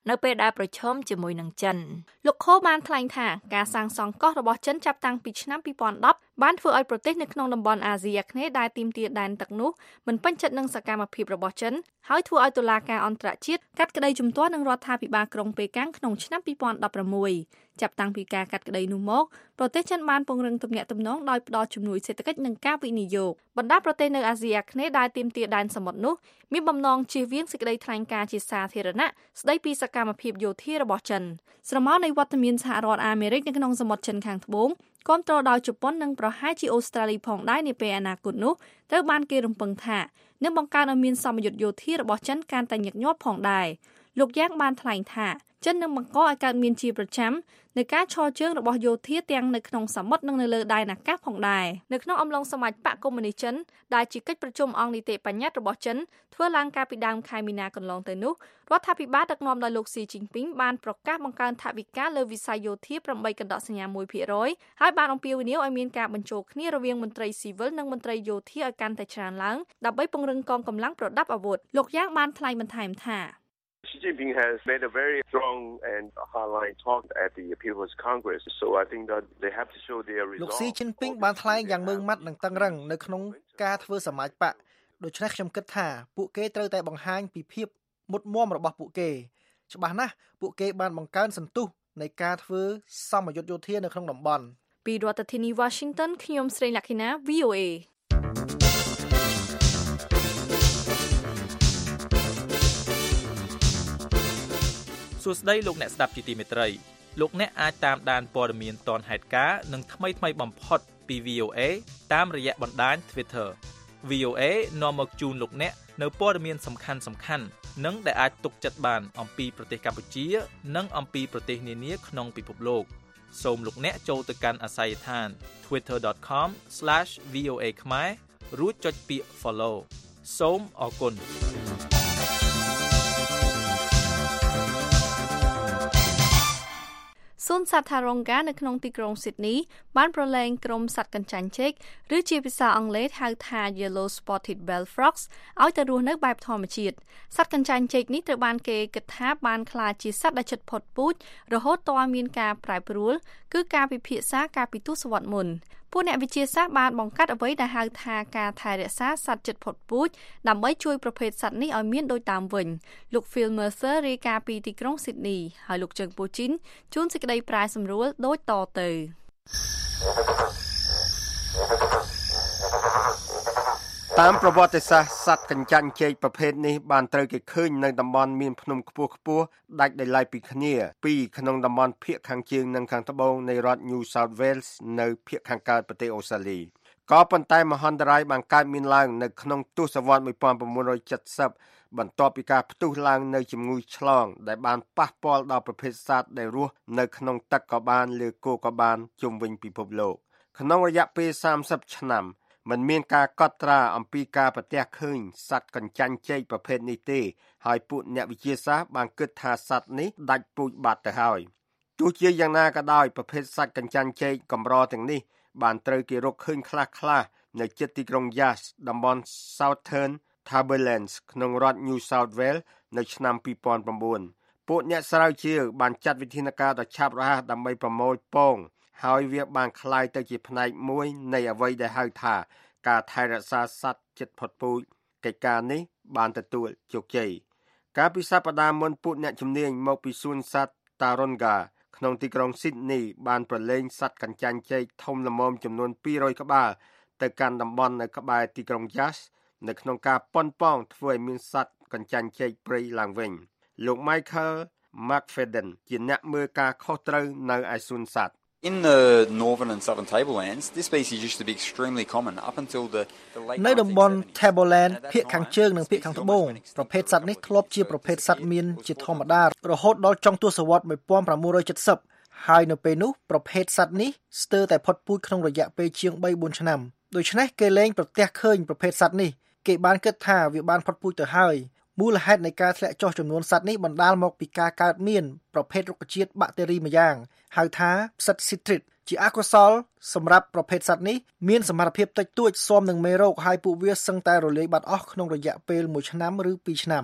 J: នៅពេលដែលប្រឈមជាមួយនឹងចិនលោកខូបានថ្លែងថាការសាងសង់កោះរបស់ចិនចាប់តាំងពីឆ្នាំពីរពាន់ដប់បានធ្វើឲ្យប្រទេសនៅក្នុងតំបន់អាស៊ីអាគ្នេយ៍ដែលទាមទារដែនទឹកនោះមិនពេញចិត្តនឹងសកម្មភាពរបស់ចិនហើយធ្វើឲ្យតុលាការអន្តរជាតិកាត់ក្តីជំទាស់នឹងរដ្ឋាភិបាលក្រុងប៉េកាំងក្នុងឆ្នាំពីរពាន់ដប់ប្រាំមួយចាប់តាំងពីការកាត់ក្តីនោះមកប្រទេសចិនបានពង្រឹងទំនាក់ទំនងដោយផ្តល់ជំនួយសេដ្ឋកិច្ចនិងការវិនិយោគបណ្ដាប្រទេសនៅអាស៊ីអាគ្នេយ៍ដែលទាមទារដែនសមុទ្រនោះមានបំណងជៀសវាងសេចក្តីថ្លែងការណ៍ជាសាធារណៈស្តីពីសកម្មភាពយោធារបស់ចិនស្រមោលនៃវត្តមានសហរដ្ឋអាមេរិកនៅក្នុងសមុទ្រចិនខាងត្បូងគាំទ្រដោយជប៉ុននិងប្រហែលជាអូស្ត្រាលីផងដែរនាពេលអនាគតនោះត្រូវបានគេរំពឹងថានឹងបង្កើនឲ្យមានសម្ពយុទ្ធយោធារបស់ចិនកាន់តែញឹកញាប់ផងដែរលោកយ៉ាងបានថ្លែងថាចិននឹងបង្កឲ្យកើតមានជាប្រចាំនៅការឈរជើងរបស់យោធាទាំងនៅក្នុងសមុទ្រនិងនៅលើដែនអាកាសផងដែរនៅក្នុងអំឡុងសម័យបកកុម្មុយនីសចិនដែលជាកិច្ចប្រជុំអង្គនីតិបញ្ញត្តិរបស់ចិនធ្វើឡើងកាលពីដើមខែមីនាកន្លងទៅនោះរដ្ឋាភិបាលដឹកនាំដោយលោកស៊ីជីនពីងបានប្រកាសបង្កើនថវិកាលើវិស័យយោធាប្រាំបីកន្ដកសញ្ញាមួយភាគរយ ហើយបានអំពាវនាវឲ្យមានការបញ្ចូលគ្នារវាងមន្ត្រីស៊ីវិលនិងមន្ត្រីយោធាឲ្យកាន់តែច្រើនឡើងដើម្បីពង្រឹងកងកម្លាំងប្រដាប់អាវុធលោកយ៉ាងបានថ្លែងបន្ថែមថា
K: Xi Jinping has made a very strong and hardline talk at the People's Congress, so I think that they have to show their resolve. លោកស៊ីជីនពីងបានថ្លែងយ៉ាងម៉ឺងម៉ាត់និងតឹងរ៉ឹងនៅក្នុងការធ្វើសមាជបកដូច្នេះខ្ញុំគិតថាពួកគេត្រូវតែបង្ហាញពីភាពមុតមាំរបស់ពួកគេច្បាស់ណាស់ពួកគេបានបង្កើនសន្ទុះនៃការធ្វើសម្ពយុទ្ធយោធានៅក្នុងតំបន់ពីរដ្ឋធានី Washington ខ្ញុំស្រីលក្ខិណា V O A
L: សួស្តីលោកអ្នកស្ដាប់ជាទីមេត្រីលោកអ្នកអាចតាមដានព័ត៌មានទាន់ហេតុការណ៍និងថ្មីថ្មីបំផុតពី V O A តាមរយៈបណ្ដាញ Twitter V O A នាំមកជូនលោកអ្នកនៅព័ត៌មានសំខាន់សំខាន់និងដែលអាចទុកចិត្តបានអំពីប្រទេសកម្ពុជានិងអំពីប្រទេសនានាក្នុងពិភពលោកសូមលោកអ្នកចូលទៅកាន់អាសយដ្ឋាន twitter dot com slash v o a ខ្មែររួចចុចពាក្យ follow សូមអរគុណ
C: សួនសត្វថារ៉ុងហ្គានៅក្នុងទីក្រុងស៊ីដនីបានប្រឡែងក្រុមសត្វកញ្ចាញ់ចេកឬជាភាសាអង់គ្លេសហៅថា Yellow Spotted Bell Frogs ឲ្យទៅរស់នៅបែបធម្មជាតិសត្វកញ្ចាញ់ចេកនេះត្រូវបានគេគិតថាបានក្លាយជាសត្វដែលជិតផុតពូជរហូតទាល់មានការប្រែប្រួលគឺការពិភាក្សាកាលពីទសវត្សរ៍មុនពួកអ្នកវិទ្យាសាស្ត្របានបង្កើតអ្វីដែលហៅថាការថែរក្សាសត្វជិតផុតពូជដើម្បីជួយប្រភេទសត្វនេះឲ្យមានដូចតាមវិញលោក Phil Mercer រាយការណ៍ពីទីក្រុង Sydney ហើយលោកជើងពូជីនជួនសេចក្តីប្រែសម្រួលដូចតទៅ
D: តាមប្រវត្តិសាស្ត្រសត្វកញ្ចាញ់ចេកប្រភេទនេះបានត្រូវគេឃើញនៅតំបន់មានភ្នំខ្ពស់ខ្ពស់ដាច់ដោយឡែកពីគ្នាពីរក្នុងតំបន់ភាគខាងជើងនិងខាងត្បូងនៃរដ្ឋ New South Wales នៅភាគខាងកើតប្រទេសអូស្ត្រាលីក៏ប៉ុន្តែមហន្តរាយបានកើតមានឡើងនៅក្នុងទសវត្សរ៍nineteen seventyបន្ទាប់ពីការផ្ទុះឡើងនៅជំងឺឆ្លងដែលបានប៉ះពាល់ដល់ប្រភេទសត្វដែលរស់នៅក្នុងទឹកក៏បានលើគោក៏បានជុំវិញពិភពលោកក្នុងរយៈពេលthirtyឆ្នាំមិនមានការកត់ត្រាអំពីការប្រទះឃើញសត្វកញ្ចាញ់ចេកប្រភេទនេះទេហើយពួកអ្នកវិទ្យាសាស្ត្របានគិតថាសត្វនេះដាច់ពូជបាត់ទៅហើយទោះជាយ៉ាងណាក៏ដោយប្រភេទសត្វកញ្ចាញ់ចេកកម្រទាំងនេះបានត្រូវគេរកឃើញខ្លះៗនៅជិតទីក្រុង Yass តំបន់ Southern Tablelands ក្នុងរដ្ឋ New South Wales នៅឆ្នាំtwo thousand nineពួកអ្នកស្រាវជ្រាវបានចាត់វិធានការដ៏ឆាប់រហ័សដើម្បីប្រមូលពងហើយវាបានคล้ายទៅជាផ្នែកមួយនៃអ្វីដែលហៅថាការថែរក្សាសត្វជិតផុតពូជកិច្ចការនេះបានទទួលជោគជ័យកាលពីសប្តាហ៍មុនពួកអ្នកជំនាញមកពីសួនសត្វ Taronga ក្នុងទីក្រុង Sydney បានប្រឡែងសត្វកញ្ចាញ់ចេកធំល្មមចំនួនtwo hundredក្បាលទៅកាន់តំបន់នៅក្បែរទីក្រុង Yass នៅក្នុងការប៉ុនប៉ងធ្វើឲ្យមានសត្វកញ្ចាញ់ចេកព្រៃឡើងវិញលោក Michael McFadden ជាអ្នកមើលការខុសត្រូវនៅឯសួនសត្វ
M: In the northern and southern tablelands, this species used to be extremely common up until the, the late
H: នៅតំបន់ Tableland ភាគខាងជើងនិងភាគខាងត្បូងប្រភេទសត្វនេះធ្លាប់ជាប្រភេទសត្វមានជាធម្មតារហូតដល់ចុងទសវត្សរ៍nineteen seventyហើយនៅពេលនោះប្រភេទសត្វនេះស្ទើរតែផុតពូជក្នុងរយៈពេលជាងthree fourឆ្នាំដូច្នេះគេលែងប្រទះឃើញប្រភេទសត្វនេះគេបានគិតថាវាបានផុតពូជទៅហើយមូលហេតុនៃការធ្លាក់ចុះចំនួនសត្វនេះបណ្ដាលមកពីការកើតមានប្រភេទរុក្ខជាតិបាក់តេរីមួយយ៉ាងហៅថាផ្សិតស៊ីទ្រីតជាអកុសលសម្រាប់ប្រភេទសត្វនេះមានសមត្ថភាពតិចតួចស៊ាំនឹងមេរោគហើយពួកវាសឹងតែរលាយបាត់អស់ក្នុងរយៈពេលoneឆ្នាំឬtwoឆ្នាំ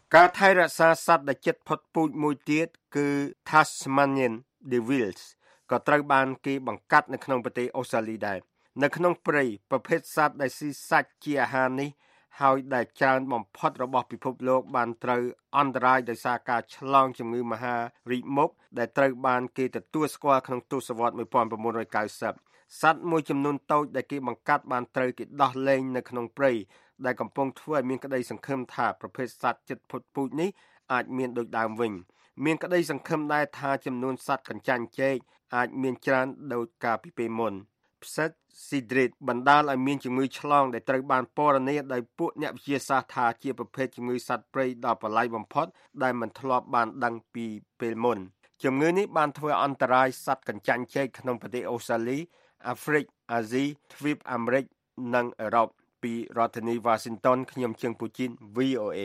D: ការថែរក្សាសត្វដែលជិតផុតពូជមួយទៀតគឺ Tasmanian Devils ក៏ត្រូវបានគេបង្កាត់នៅក្នុងប្រទេសអូស្ត្រាលីដែរនៅក្នុងព្រៃប្រភេទសត្វដែលស៊ីសាច់ជាអាហារនេះហើយដែលច្រើនបំផុតរបស់ពិភពលោកបានត្រូវអន្តរាយដោយសារការឆ្លងជំងឺមហារីកមុខដែលត្រូវបានគេទទួលស្គាល់ក្នុងទសវត្សរ៍nineteen ninetyសត្វមួយចំនួនតូចដែលគេបង្កាត់បានត្រូវគេដោះលែងនៅក្នុងព្រៃដែលកំពុងធ្វើឲ្យមានក្តីសង្ឃឹមថាប្រភេទសត្វជិតផុតពូជនេះអាចមានដូចដើមវិញមានក្តីសង្ឃឹមដែរថាចំនួនសត្វកញ្ចាញ់ចេកអាចមានច្រើនដូចកាលពីពេលមុនផ្សិតស៊ីដ្រីតបណ្ដាលឲ្យមានជំងឺឆ្លងដែលត្រូវបានពណ៌នាដោយពួកអ្នកវិទ្យាសាស្ត្រថាជាប្រភេទជំងឺសត្វព្រៃដ៏ប្រឡាយបំផុតដែលមិនធ្លាប់បានដឹងពីពេលមុនជំងឺនេះបានធ្វើអន្តរាយសត្វកញ្ចាញ់ចេកក្នុងប្រទេសអូស្ត្រាលីអាហ្វ្រិកអាស៊ីទ្វីបអាមេរិកនិងអឺរ៉ុបពីរដ្ឋធានី Washington ខ្ញុំជើងពូជីន V O A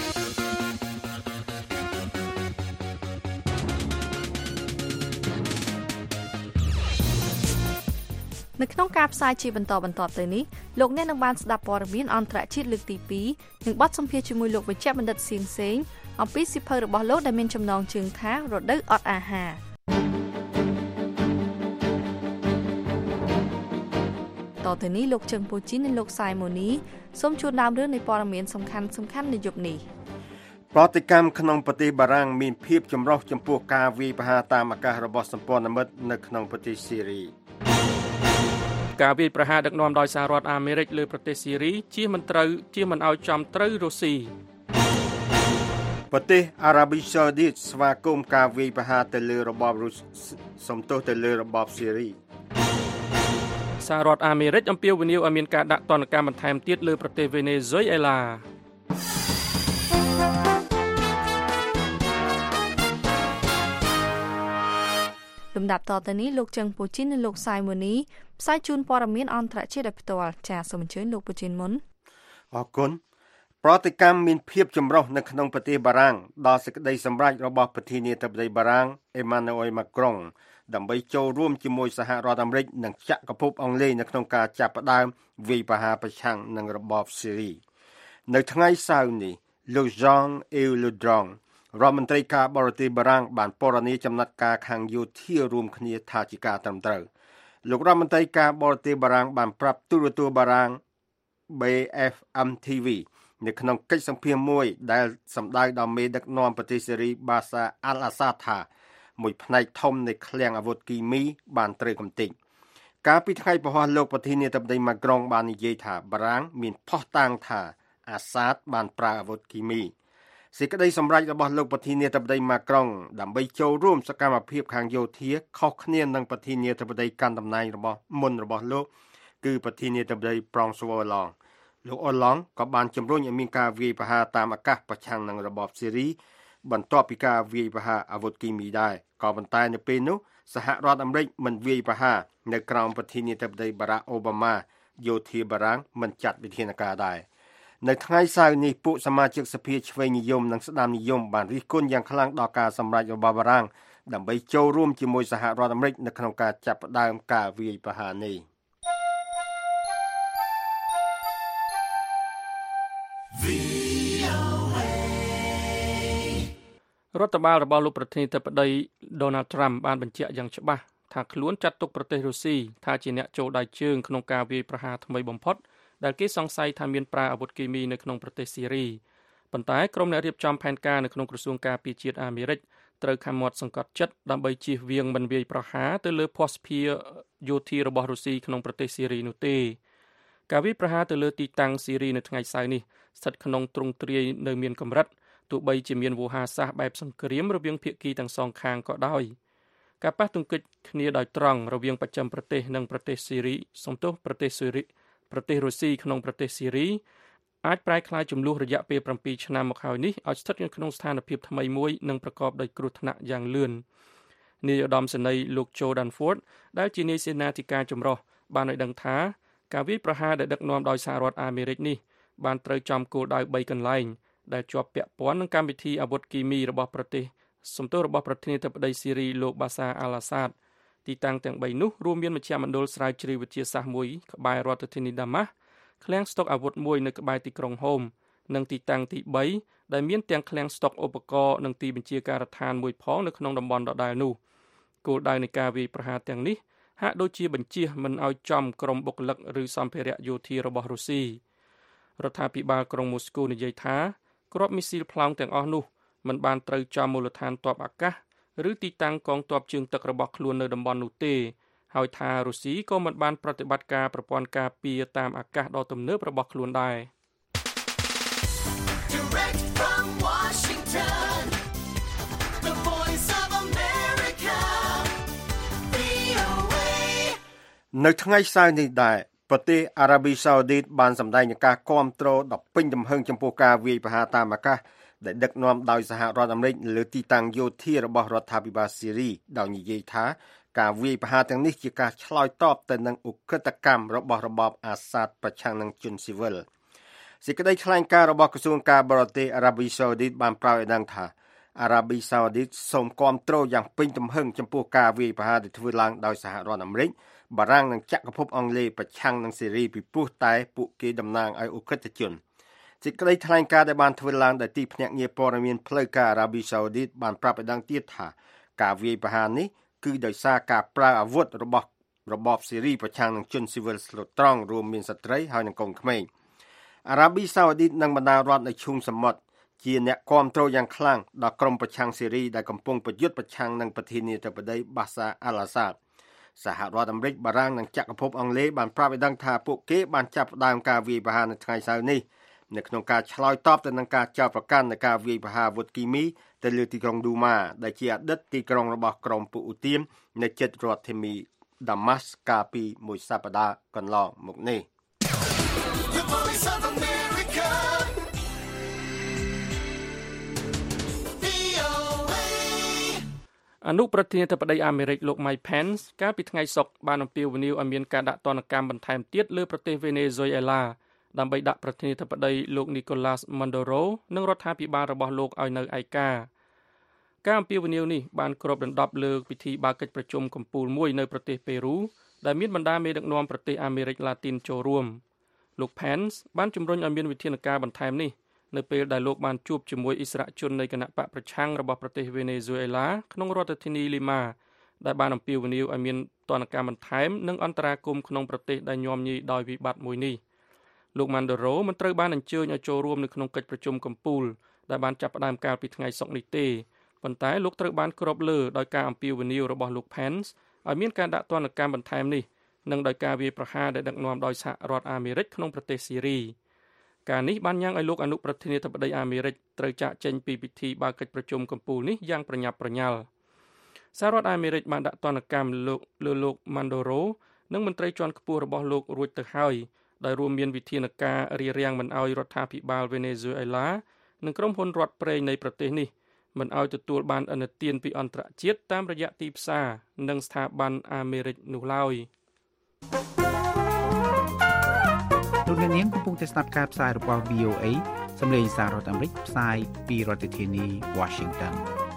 C: នៅក្នុងការផ្សាយជាបន្តបន្ទាប់ទៅនេះលោកអ្នកនឹងបានស្ដាប់ព័ត៌មានអន្តរជាតិលើកទីtwoនិងបទសម្ភាសន៍ជាមួយលោកវិជ្ជបណ្ឌិតសៀងសេងអំពីសិភៅរបស់លោកដែលមានចំណងជើងថារដូវអត់អាហារតទៅនេះលោកជើងពូជីននិងលោកសាយម៉ូនីសូមជួនដើមរឿងនៃព័ត៌មានសំខាន់សំខាន់នៅយប់នេះ
D: ប្រតិកម្មក្នុងប្រទេសបារាំងមានភាពចម្រុះចំពោះការវាយប្រហារតាមអាកាសរបស់សម្ព័ន្ធមិត្តនៅក្នុងប្រទេសស៊ីរី
E: ការវាយប្រហារដឹកនាំដោយសហរដ្ឋអាមេរិកលើប្រទេសស៊ីរីជាមិនត្រូវជាមិនឲ្យចំត្រូវរុស្ស៊ី
D: ប្រទេសអារ៉ាប៊ីសាអូឌីតស្វាគមន៍ការវាយប្រហារទៅលើរបបរុស្ស៊ីសំទោសទៅលើរបបស៊ីរី
E: សហរដ្ឋអាមេរិកអំពាវនាវឲ្យមានការដាក់ទណ្ឌកម្មបន្ថែមទៀតលើប្រទេសវេណេស៊ុយអេឡា
C: លំដាប់តទៅនេះលោកជើងពូជីននិងលោកសាយម៉ូនីផ្សាយជូនព័ត៌មានអន្តរជាតិដោយផ្ទាល់ចាសសូមអញ្ជើញលោកពូជីនមុន
D: អរគុណប្រតិកម្មមានភាពចម្រុះនៅក្នុងប្រទេសបារាំងដល់សេចក្តីសម្រេចរបស់ប្រធានាធិបតីបារាំង Emmanuel Macron ដើម្បីចូលរួមជាមួយសហរដ្ឋអាមេរិកនិងចក្រភពអង់គ្លេសនៅក្នុងការចាប់ផ្ដើមវាយប្រហារប្រឆាំងនឹងរបបស៊ីរីនៅថ្ងៃសៅរ៍នេះលោក Jean-Yves Le Drian រដ្ឋមន្ត្រីការបរទេសបារាំងបានពណ៌នាចំណាត់ការខាងយោធារួមគ្នាថាជាការត្រឹមត្រូវលោករដ្ឋមន្ត្រីការបរទេសបារាំងបានប្រាប់ទូរទស្សន៍បារាំង B F M T V នៅក្នុងកិច្ចសម្ភាសន៍មួយដែលសម្ដៅដល់មេដឹកនាំប្រទេសសេរីបាសាអាល់អាសាដថាមួយផ្នែកធំនៃឃ្លាំងអាវុធគីមីបានត្រូវកំទេចកាលពីថ្ងៃពហុលោកប្រធានាធិបតីម៉ាក្រុងបាននិយាយថាបារាំងមានភស្តុតាងថាអាសាដបានប្រើអាវុធគីមីសេចក្តីសម្រេចរបស់លោកប្រធានាធិបតីម៉ាក្រុងដើម្បីចូលរួមសកម្មភាពខាងយោធាខុសគ្នានឹងប្រធានាធិបតីកាន់តំណែងរបស់មុនរបស់លោកគឺប្រធានាធិបតី François Hollande លោក Hollande ក៏បានជំរុញឲ្យមានការវាយប្រហារតាមអាកាសប្រឆាំងនឹងរបបស៊ីរីបន្ទាប់ពីការវាយប្រហារអាវុធគីមីដែរក៏ប៉ុន្តែនៅពេលនោះសហរដ្ឋអាមេរិកមិនវាយប្រហារនៅក្រោមប្រធានាធិបតី Barack Obama យោធាបារាំងមិនចាត់វិធានការដែរនៅថ្ងៃសៅរ៍នេះពួកសមាជិកសភាឆ្វេងនិយមនិងស្ដាមនិយមបានរិះគន់យ៉ាងខ្លាំងដល់ការសម្រេចរបស់បារាំងដើម្បីចូលរួមជាមួយសហរដ្ឋអាមេរិកនៅក្នុងការចាប់ផ្ដើមការវាយប្រហារនេះ
E: រដ្ឋបាលរបស់លោកប្រធានាធិបតី Donald Trump បានបញ្ជាក់យ៉ាងច្បាស់ថាខ្លួនចាត់ទុកប្រទេសរុស្ស៊ីថាជាអ្នកចូលដៃជើងក្នុងការវាយប្រហារថ្មីបំផុតដែលគេសង្ស័យថាមានប្រើអាវុធគីមីនៅក្នុងប្រទេសស៊ីរីប៉ុន្តែក្រុមអ្នករៀបចំផែនការនៅក្នុងក្រសួងការពារជាតិអាមេរិកត្រូវខំមាត់សង្កត់ចិត្តដើម្បីជៀសវាងមិនវាយប្រហារទៅលើភស្តុភារយោធារបស់រុស្ស៊ីក្នុងប្រទេសស៊ីរីនោះទេការវាយប្រហារទៅលើទីតាំងស៊ីរីនៅថ្ងៃសៅរ៍នេះស្ថិតក្នុងទ្រង់ទ្រាយនៅមានកម្រិតទោះបីជាមានវោហារសាស្ត្របែបសង្គ្រាមរវាងភាគីទាំងសងខាងក៏ដោយការប៉ះទង្គិចគ្នាដោយត្រង់រវាងបច្ចឹមប្រទេសនិងប្រទេសស៊ីរីសំទោសប្រទេសស៊េរីប្រទេសរុស្ស៊ីក្នុងប្រទេសស៊ីរីអាចប្រែក្លាយចំនួនរយៈពេលsevenឆ្នាំមកហើយនេះឲ្យស្ថិតនៅក្នុងស្ថានភាពថ្មីមួយនិងប្រកបដោយគ្រោះថ្នាក់យ៉ាងលឿននាយឧត្តមសេនីយ៍លោក Joe Dunford ដែលជានាយសេនាធិការចម្រុះបានឲ្យដឹងថាការវាយប្រហារដែលដឹកនាំដោយសហរដ្ឋអាមេរិកនេះបានត្រូវចំគោលដៅthreeកន្លែងដែលជាប់ពាក់ព័ន្ធនឹងកម្មវិធីអាវុធគីមីរបស់ប្រទេសសំទោសរបស់ប្រធានាធិបតីស៊ីរីលោកបាសាអាល់អាសាដទីតាំងទាំង3នោះរួមមានមជ្ឈមណ្ឌលស្រាវជ្រាវវិទ្យាសាស្ត្រមួយក្បែររដ្ឋធានីដាម៉ាស់ឃ្លាំងស្តុកអាវុធមួយនៅក្បែរទីក្រុងហូមនិងទីតាំងទីបីដែលមានទាំងឃ្លាំងស្តុកឧបករណ៍និងទីបញ្ជាការដ្ឋានមួយផងនៅក្នុងតំបន់ដដែលនោះគោលដៅនៃការវាយប្រហារទាំងនេះហាក់ដូចជាបញ្ជាមិនឲ្យចំក្រុមបុគ្គលិកឬសម្ភារៈយោធារបស់រុស្ស៊ីរដ្ឋាភិបាលក្រុងមូស្គូនិយាយថាគ្រាប់មីស៊ីលប្លង់ទាំងអស់នោះមិនបានត្រូវចំមូលដ្ឋានទ័ពអាកាសឬទីតាំងកងទ័ពជើងទឹករបស់ខ្លួននៅតំបន់នោះទេហើយថារុស្ស៊ីក៏មិនបានប្រតិបត្តិការប្រព័ន្ធការពារតាមអាកាសដ៏ទំនើបរបស់ខ្លួនដែរ
B: Direct from Washington, the voice of America, វី អូ เอ
D: នៅថ្ងៃសៅរ៍នេះដែរប្រទេសអារ៉ាប៊ីសាអូឌីតបានសម្ដែងនឹងការគាំទ្រដ៏ពេញទំហឹងចំពោះការវាយប្រហារតាមអាកាសដែលដឹកនាំដោយសហរដ្ឋអាមេរិកលើទីតាំងយោធារបស់រដ្ឋាភិបាលស៊ីរីដោយនិយាយថាការវាយប្រហារទាំងនេះជាការឆ្លើយតបទៅនឹងឧក្រិដ្ឋកម្មរបស់របបអាសាដប្រឆាំងនឹងជនស៊ីវិលសេចក្តីថ្លែងការណ៍របស់ក្រសួងការបរទេសអារ៉ាប៊ីសាអូឌីតបានប្រៅឲ្យដឹងថាអារ៉ាប៊ីសាអូឌីតសូមគាំទ្រយ៉ាងពេញទំហឹងចំពោះការវាយប្រហារដែលធ្វើឡើងដោយសហរដ្ឋអាមេរិកបារាំងនិងចក្រភពអង់គ្លេសប្រឆាំងនឹងសេរីពីព្រោះតែពួកគេតំណាងឲ្យឧក្រិដ្ឋជនសេចក្តីថ្លែងការណ៍ដែលបានធ្វើឡើងដោយទីភ្នាក់ងារព័ត៌មានផ្លូវការអារ៉ាប៊ីសាអូឌីតបានប្រាប់ឲ្យដឹងទៀតថាការវាយប្រហារនេះគឺដោយសារការប្រើអាវុធរបស់របបសេរីប្រឆាំងនឹងជនស៊ីវិលស្លូតត្រង់រួមមានស្ត្រីហើយនិងកូនក្មេងអារ៉ាប៊ីសាអូឌីតនិងបណ្ដារដ្ឋនៅឈូងសមុទ្រជាអ្នកគាំទ្រយ៉ាងខ្លាំងដល់ក្រុមប្រឆាំងសេរីដែលកំពុងប្រយុទ្ធប្រឆាំងនឹងប្រធានាធិបតីបាសាអាល់អាសាដសហរដ្ឋអាមេរិកបារាំងនិងចក្រភពអង់គ្លេសបានប្រាប់ឲ្យដឹងថាពួកគេបានចាប់ផ្ដើមការវាយប្រហារនៅថ្ងៃសៅរ៍នេះនៅក្នុងការឆ្លើយតបទៅនឹងការចោទប្រកាន់នៃការវាយប្រហារអាវុធគីមីទៅលើទីក្រុងឌូម៉ាដែលជាអតីតទីក្រុងរបស់ក្រុមពួកអ៊ូទៀមនៅជិតរដ្ឋធានីដាម៉ាស់កាលពីមួយសប្តាហ៍កន្លងមកនេះ
B: The voice of America, វី អូ เอ
E: អនុប្រធានាធិបតីអាមេរិកលោក Mike Pence កាលពីថ្ងៃសុក្របានអំពាវនាវឲ្យមានការដាក់ទណ្ឌកម្មបន្ថែមទៀតលើប្រទេសវេណេស៊ុយអេឡាដើម្បីដាក់ប្រធានាធិបតីលោក Nicolas Maduro និងរដ្ឋាភិបាលរបស់លោកឲ្យនៅឯកាការអំពាវនាវនេះបានគ្របដណ្ដប់លើពិធីបើកកិច្ចប្រជុំកំពូលមួយនៅប្រទេសប៉េរូដែលមានបណ្ដាមេដឹកនាំប្រទេសអាមេរិកឡាទីនចូលរួមលោក Pence បានជំរុញឲ្យមានវិធានការបន្ថែមនេះនៅពេលដែលលោកបានជួបជាមួយអិសរាជជននៃគណៈបកប្រឆាំងរបស់ប្រទេសវេណេស៊ុយអេឡាក្នុងរដ្ឋធានីលីម៉ាដែលបានអំពាវនាវឲ្យមានទណ្ឌកម្មបន្ថែមនិងអន្តរាគមន៍ក្នុងប្រទេសដែលញោមញីដោយវិបត្តិមួយនេះលោក Maduro មិនត្រូវបានអញ្ជើញឲ្យចូលរួមនៅក្នុងកិច្ចប្រជុំកំពូលដែលបានចាប់ផ្ដើមកាលពីថ្ងៃសុក្រនេះទេប៉ុន្តែលោកត្រូវបានគ្របលើដោយការអំពាវនាវរបស់លោក Pence ឲ្យមានការដាក់ទណ្ឌកម្មបន្ថែមនេះនិងដោយការវាយប្រហារដែលដឹកនាំដោយសហរដ្ឋអាមេរិកក្នុងប្រទេសស៊ីរីការនេះបានញ៉ាំងឲ្យលោកអនុប្រធានាធិបតីអាមេរិកត្រូវចាកចេញពីពិធីបើកកិច្ចប្រជុំកំពូលនេះយ៉ាងប្រញាប់ប្រញាល់សហរដ្ឋអាមេរិកបានដាក់ទណ្ឌកម្មលោកលើលោក Maduro និងមន្ត្រីជាន់ខ្ពស់របស់លោករួចទៅហើយដោយរួមមានវិធានការរារាំងមិនឲ្យរដ្ឋាភិបាលវេណេស៊ុយអេឡានិងក្រុមហ៊ុនរដ្ឋប្រេងនៃប្រទេសនេះមិនឲ្យទទួលបានឥណទានពីអន្តរជាតិតាមរយៈទីផ្សារនិងស្ថាប័នអាមេរិកនោះឡើយ
N: លោកអ្នកនាងកំពុងតែស្ដាប់ការផ្សាយរបស់ វី អូ เอ សម្លេងសាររដ្ឋអាមេរិកផ្សាយពីរដ្ឋធានី Washington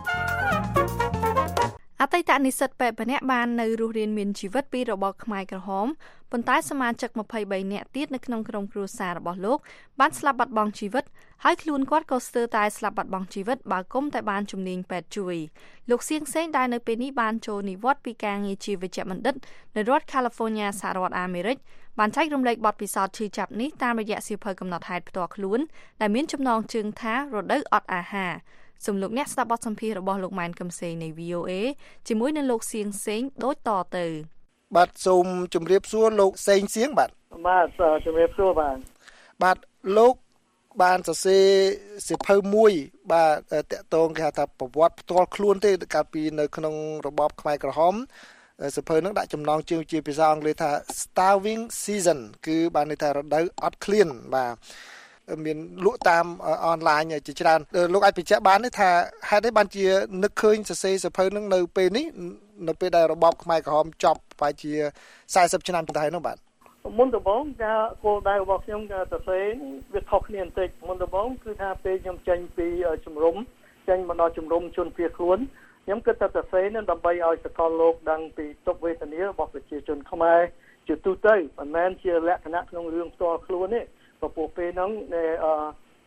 C: អតីតនិស្សិតពេទ្យម្នាក់បាននៅរស់រានមានជីវិតពីរបបខ្មែរក្រហមប៉ុន្តែសមាជិកម្ភៃបីនាក់ទៀតនៅក្នុងក្រុមគ្រួសាររបស់លោកបានស្លាប់បាត់បង់ជីវិតហើយខ្លួនគាត់ក៏ស្ទើរតែស្លាប់បាត់បង់ជីវិតបើគុំតែបានជំនាញពេទ្យជួយលោកសៀងសេងដែលនៅពេលនេះបានចូលនិវត្តន៍ពីការងារជាវេជ្ជបណ្ឌិតនៅរដ្ឋ California សហរដ្ឋអាមេរិកបានចែករំលែកបទពិសោធន៍ឈឺចាប់នេះតាមរយៈសៀវភៅកំណត់ហេតុផ្ទាល់ខ្លួនដែលមានចំណងជើងថារដូវអត់អាហារសូមលោកអ្នកស្ដាប់បទសម្ភាសន៍របស់លោកម៉ែនកឹមសេងនៃ វី អូ เอ ជាមួយនឹងលោកសៀងសេងដូចតទៅ
H: បាទសូមជម្រាបសួរលោកសេងសៀងបាទ
O: បាទជម្រាបសួរបាទ
H: បាទលោកបានសរសេរសៀវភៅមួយបាទតកតងគេហៅថាប្រវត្តិផ្ទាល់ខ្លួនទេកាលពីនៅក្នុងរបបខ្មែរក្រហមសៀវភៅហ្នឹងដាក់ចំណងជើងជាភាសាអង់គ្លេសថា Starving Season គឺបានន័យថារដូវអត់ឃ្លានបាទមានលក់តាមអនឡាញជាច្រើនលោកអាចបញ្ជាក់បានទេថាហេតុអីបានជានឹកឃើញសរសេរសៀវភៅហ្នឹងនៅពេលនេះនៅពេលដែលរបបខ្មែរក្រហមចប់ប្រហែលជាสี่สิบឆ្នាំទៅហើយនោះបាទ
O: មុនដំបូងការគោលដៅរបស់ខ្ញុំការសរសេរវាខុសគ្នាបន្តិចមុនដំបូងគឺថាពេលខ្ញុំចេញពីជំរំចេញមកដល់ជំរំជនភៀសខ្លួនខ្ញុំគិតថាសរសេរនឹងដើម្បីឲ្យសកលលោកដឹងពីទុក្ខវេទនារបស់ប្រជាជនខ្មែរជាទូទៅមិនមែនជាលក្ខណៈក្នុងរឿងផ្ទាល់ខ្លួនទេព្រោះពេលហ្នឹង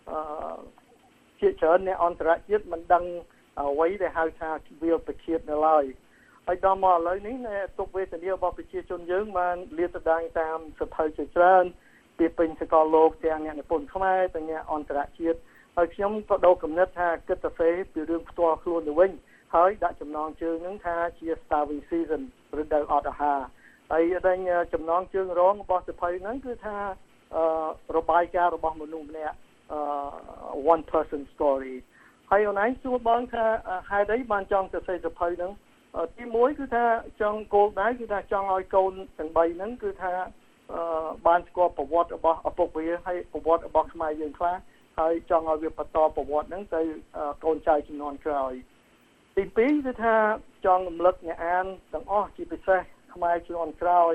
O: អឺជាច្រើនអ្នកអន្តរជាតិមិនដឹងអ្វីដែលហៅថាវាប្រឈាតនៅឡើយហើយដល់មកឥឡូវនេះទុកវេទនារបស់ប្រជាជនយើងបានលាតត្រដាងតាមសភៅជាច្រើនពីពេញសកលលោកទាំងអ្នកនិពន្ធខ្មែរទាំងអ្នកអន្តរជាតិហើយខ្ញុំក៏ដូរគំនិតថាគិតទៅសេពីរឿងផ្ទាល់ខ្លួនទៅវិញហើយដាក់ចំណងជើងហ្នឹងថាជា starving season ឬដៅអត់អាហារហើយដែលចំណងជើងរងរបស់សភៅហ្នឹងគឺថាអឺរបាយការណ៍របស់មនុស្សម្នាក់អឺ one person story ហើយអូនឯងសួរបងថាហេតុអីបានចង់ទៅសេសភៅហ្នឹងទីមួយគឺថាចង់គោលដៅគឺថាចង់ឲ្យកូនទាំងបីហ្នឹងគឺថាអឺបានស្គាល់ប្រវត្តិរបស់ឪពុកវាហើយប្រវត្តិរបស់ខ្មែរយើងខ្លះហើយចង់ឲ្យវាបន្តប្រវត្តិហ្នឹងទៅកូនចៅជំនាន់ក្រោយទីពីរគឺថាចង់រំលឹកអ្នកអានទាំងអស់ជាពិសេសខ្មែរជំនាន់ក្រោ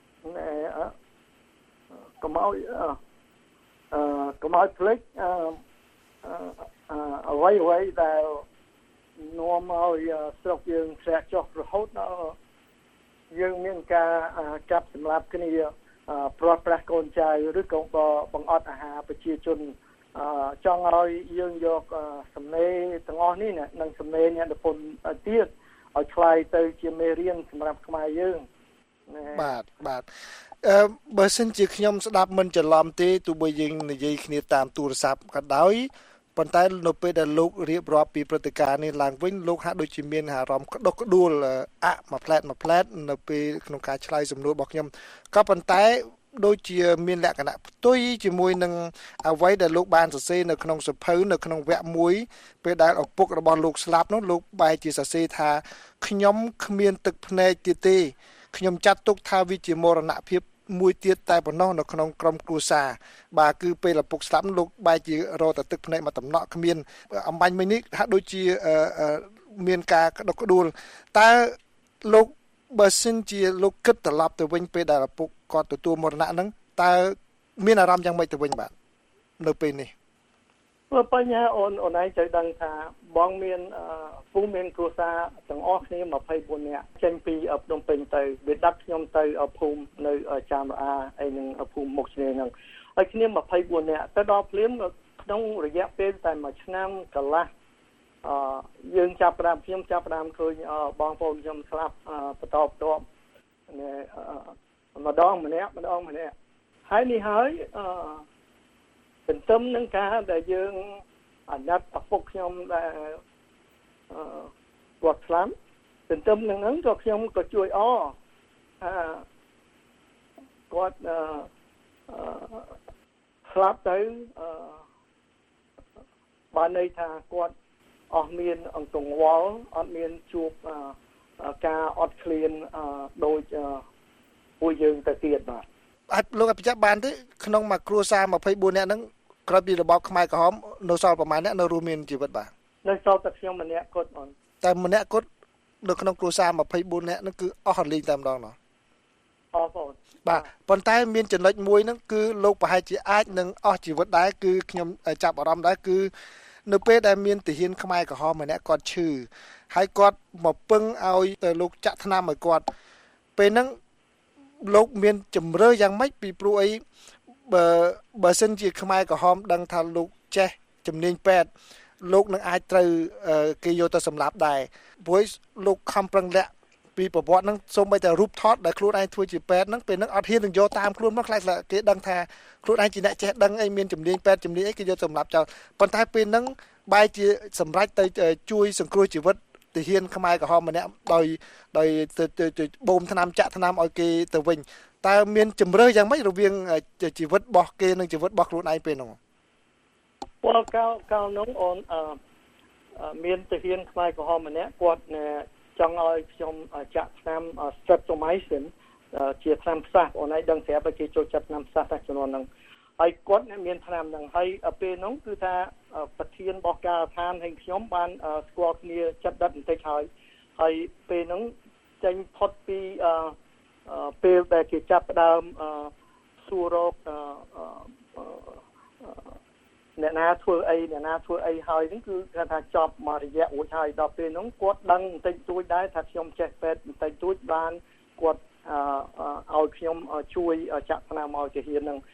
O: យកុំឲ្យអឺកុំឲ្យភ្លេចអឺអ្វីអ្វីដែលនាំឲ្យស្រុកយើងធ្លាក់ចុះរហូតដល់យើងមានការចាប់សម្លាប់គ្នាប្រត់ប្រាស់កូនចៅឬក៏បង្អត់អាហារប្រជាជនចង់ឲ្យយើងយកសំណេរទាំងអស់នេះនិងសំណេរអ្នកនិពន្ធទៀតឲ្យคล้ายទៅជាមេរៀនសម្រាប់ខ្មែរយើង
P: បាទបាទអឺបើសិនជាខ្ញុំស្ដាប់មិនច្រឡំទេទោះបីយើងនិយាយគ្នាតាមទូរស័ព្ទក៏ដោយប៉ុន្តែនៅពេលដែលលោករៀបរាប់ពីព្រឹត្តិការណ៍នេះឡើងវិញលោកហាក់ដូចជាមានអារម្មណ៍ក្តុកក្តួលអាក់មួយផ្លែតមួយផ្លែតនៅពេលក្នុងការឆ្លើយសំណួររបស់ខ្ញុំក៏ប៉ុន្តែដូចជាមានលក្ខណៈផ្ទុយជាមួយនឹងអ្វីដែលលោកបានសរសេរនៅក្នុងសភៅនៅក្នុងវគ្គមួយពេលដែលឪពុករបស់លោកស្លាប់នោះលោកបែរជាសរសេរថាខ្ញុំគ្មានទឹកភ្នែកទៀតទេខ្ញុំចាត់ទុកថាវាជាមរណភាពមួយទៀតតែប៉ុណ្ណោះនៅក្នុងក្រុមគ្រួសារបាទគឺពេលឪពុកស្លាប់លោកបែរជារកតែទឹកភ្នែកមកតំណក់គ្មានអំបញ្ញមិញនេះហាក់ដូចជាមានការក្តុកក្តួលតើលោកបើសិនជាលោកគិតត្រឡប់ទៅវិញពេលដែលឪពុកគាត់ទទួលមរណៈហ្នឹងតើមានអារម្មណ៍យ៉ាងម៉េចទៅវិញបាទនៅពេលនេះ
O: ព្រោះបញ្ហាអូនអូនឯងត្រូវដឹងថាបងមានពូមានគ្រួសារទាំងអស់គ្នាยี่สิบสี่នាក់ចេញពីភ្នំពេញទៅវាដាក់ខ្ញុំទៅភូមិនៅចាមរអាអីនឹងភូមិមុខឆ្នេរហ្នឹងហើយគ្នាยี่สิบสี่នាក់ទៅដល់ភ្លាមក្នុងរយៈពេលតែមួយឆ្នាំកន្លះអឺយើងចាប់ផ្ដើមខ្ញុំចាប់ផ្ដើមឃើញបងប្អូនខ្ញុំស្លាប់បន្តបន្ទាប់ម្ដងម្នាក់ម្ដងម្នាក់ហើយនេះហើយអឺទន្ទឹមនឹងការដែលយើងអាណិតឪពុកខ្ញុំដែលអឺគាត់ស្លាប់ទន្ទឹមនឹងហ្នឹងក៏ខ្ញុំក៏ជួយអថាគាត់អឺស្លាប់ទៅអឺបានន័យថាគាត់អស់មានអង្គងវល់អត់មានជួបការអត់ឃ្លានដូចពួកយើងទៅទៀតបាទ
P: អាចលោកអាចបញ្ជាក់បានទេក្នុងមួយគ្រួសារยี่สิบสี่នាក់ហ្នឹងក្រោយពីរបបខ្មែរក្រហមនៅសល់ប្រមាណអ្នកនៅរស់មានជីវិតបាទ
O: នៅសល់តែខ្ញុំម្នាក់គត់អូន
P: តែម្នាក់គត់នៅក្នុងគ្រួសារยี่สิบสี่នាក់ហ្នឹងគឺអស់រលីងតែម្ដងណោះ
O: អស់បង
P: បាទប៉ុន្តែមានចំណុចមួយហ្នឹងគឺលោកប្រហែលជាអាចនឹងអស់ជីវិតដែរគឺខ្ញុំចាប់អារម្មណ៍ដែរគឺនៅពេលដែលមានទាហានខ្មែរក្រហមម្នាក់គាត់ឈឺហើយគាត់មកពឹងឲ្យទៅលោកចាក់ថ្នាំឲ្យគាត់ពេលហ្នឹងលោកមានជំរឿយ៉ាងម៉េចពីព្រោះអីបើបើសិនជាខ្មែរក្រហមដឹងថាលោកចេះជំនាញពេទ្យលោកនឹងអាចត្រូវគេយកទៅសម្លាប់ដែរព្រោះលោកខំប្រឹងលាក់ពីប្រវត្តិហ្នឹងសូម្បីតែរូបថតដែលខ្លួនឯងធ្វើជាពេទ្យហ្នឹងពេលហ្នឹងអត់ហ៊ាននឹងយកតាមខ្លួនមកខ្លាចគេដឹងថាខ្លួនឯងជាអ្នកចេះដឹងអីមានជំនាញពេទ្យជំនាញអីគេយកសម្លាប់ចោលប៉ុន្តែពេលហ្នឹងបែរជាសម្រេចទៅជួយសង្គ្រោះជីវិតទាហានខ្មែរក្រហមម្នាក់ដោយដោយទៅបូមថ្នាំចាក់ថ្នាំឲ្យគេទៅវិញតើមានជំរឿយ៉ាងម៉េចរវាងជីវិតរបស់គេនិងជីវិតរបស់ខ្លួនឯងពេលហ្នឹង
O: ពលកៅកៅនោះអូនអឺមានទាហានខ្មែរក្រហមម្នាក់គាត់ចង់ឲ្យខ្ញុំចាក់ថ្នាំ streptomycin ជាថ្នាំផ្សះអូនឯងដឹងស្រាប់គេចូលចាក់ថ្នាំផ្សះតែចំនួនហ្នឹងហើយគាត់មានថ្នាំហ្នឹងហើយពេលហ្នឹងគឺថាប្រធានរបស់ការដ្ឋានហើយខ្ញុំបានស្គាល់គ្នាចិត្តដិតបន្តិចហើយហើយពេលហ្នឹងចេញផុតពីពេលដែលគេចាប់ផ្ដើមសួររកអ្នកណាធ្វើអីអ្នកណាធ្វើអីហើយហ្នឹងគឺគាត់ថាចប់មករយៈរួចហើយដល់ពេលហ្នឹងគាត់ដឹងបន្តិចតួចដែរថាខ្ញុំចេះពេទ្យបន្តិចតួចបានគាត់ឲ្យខ្ញុំជួយចាក់ថ្នាំឲ្យទាហានហ្នឹង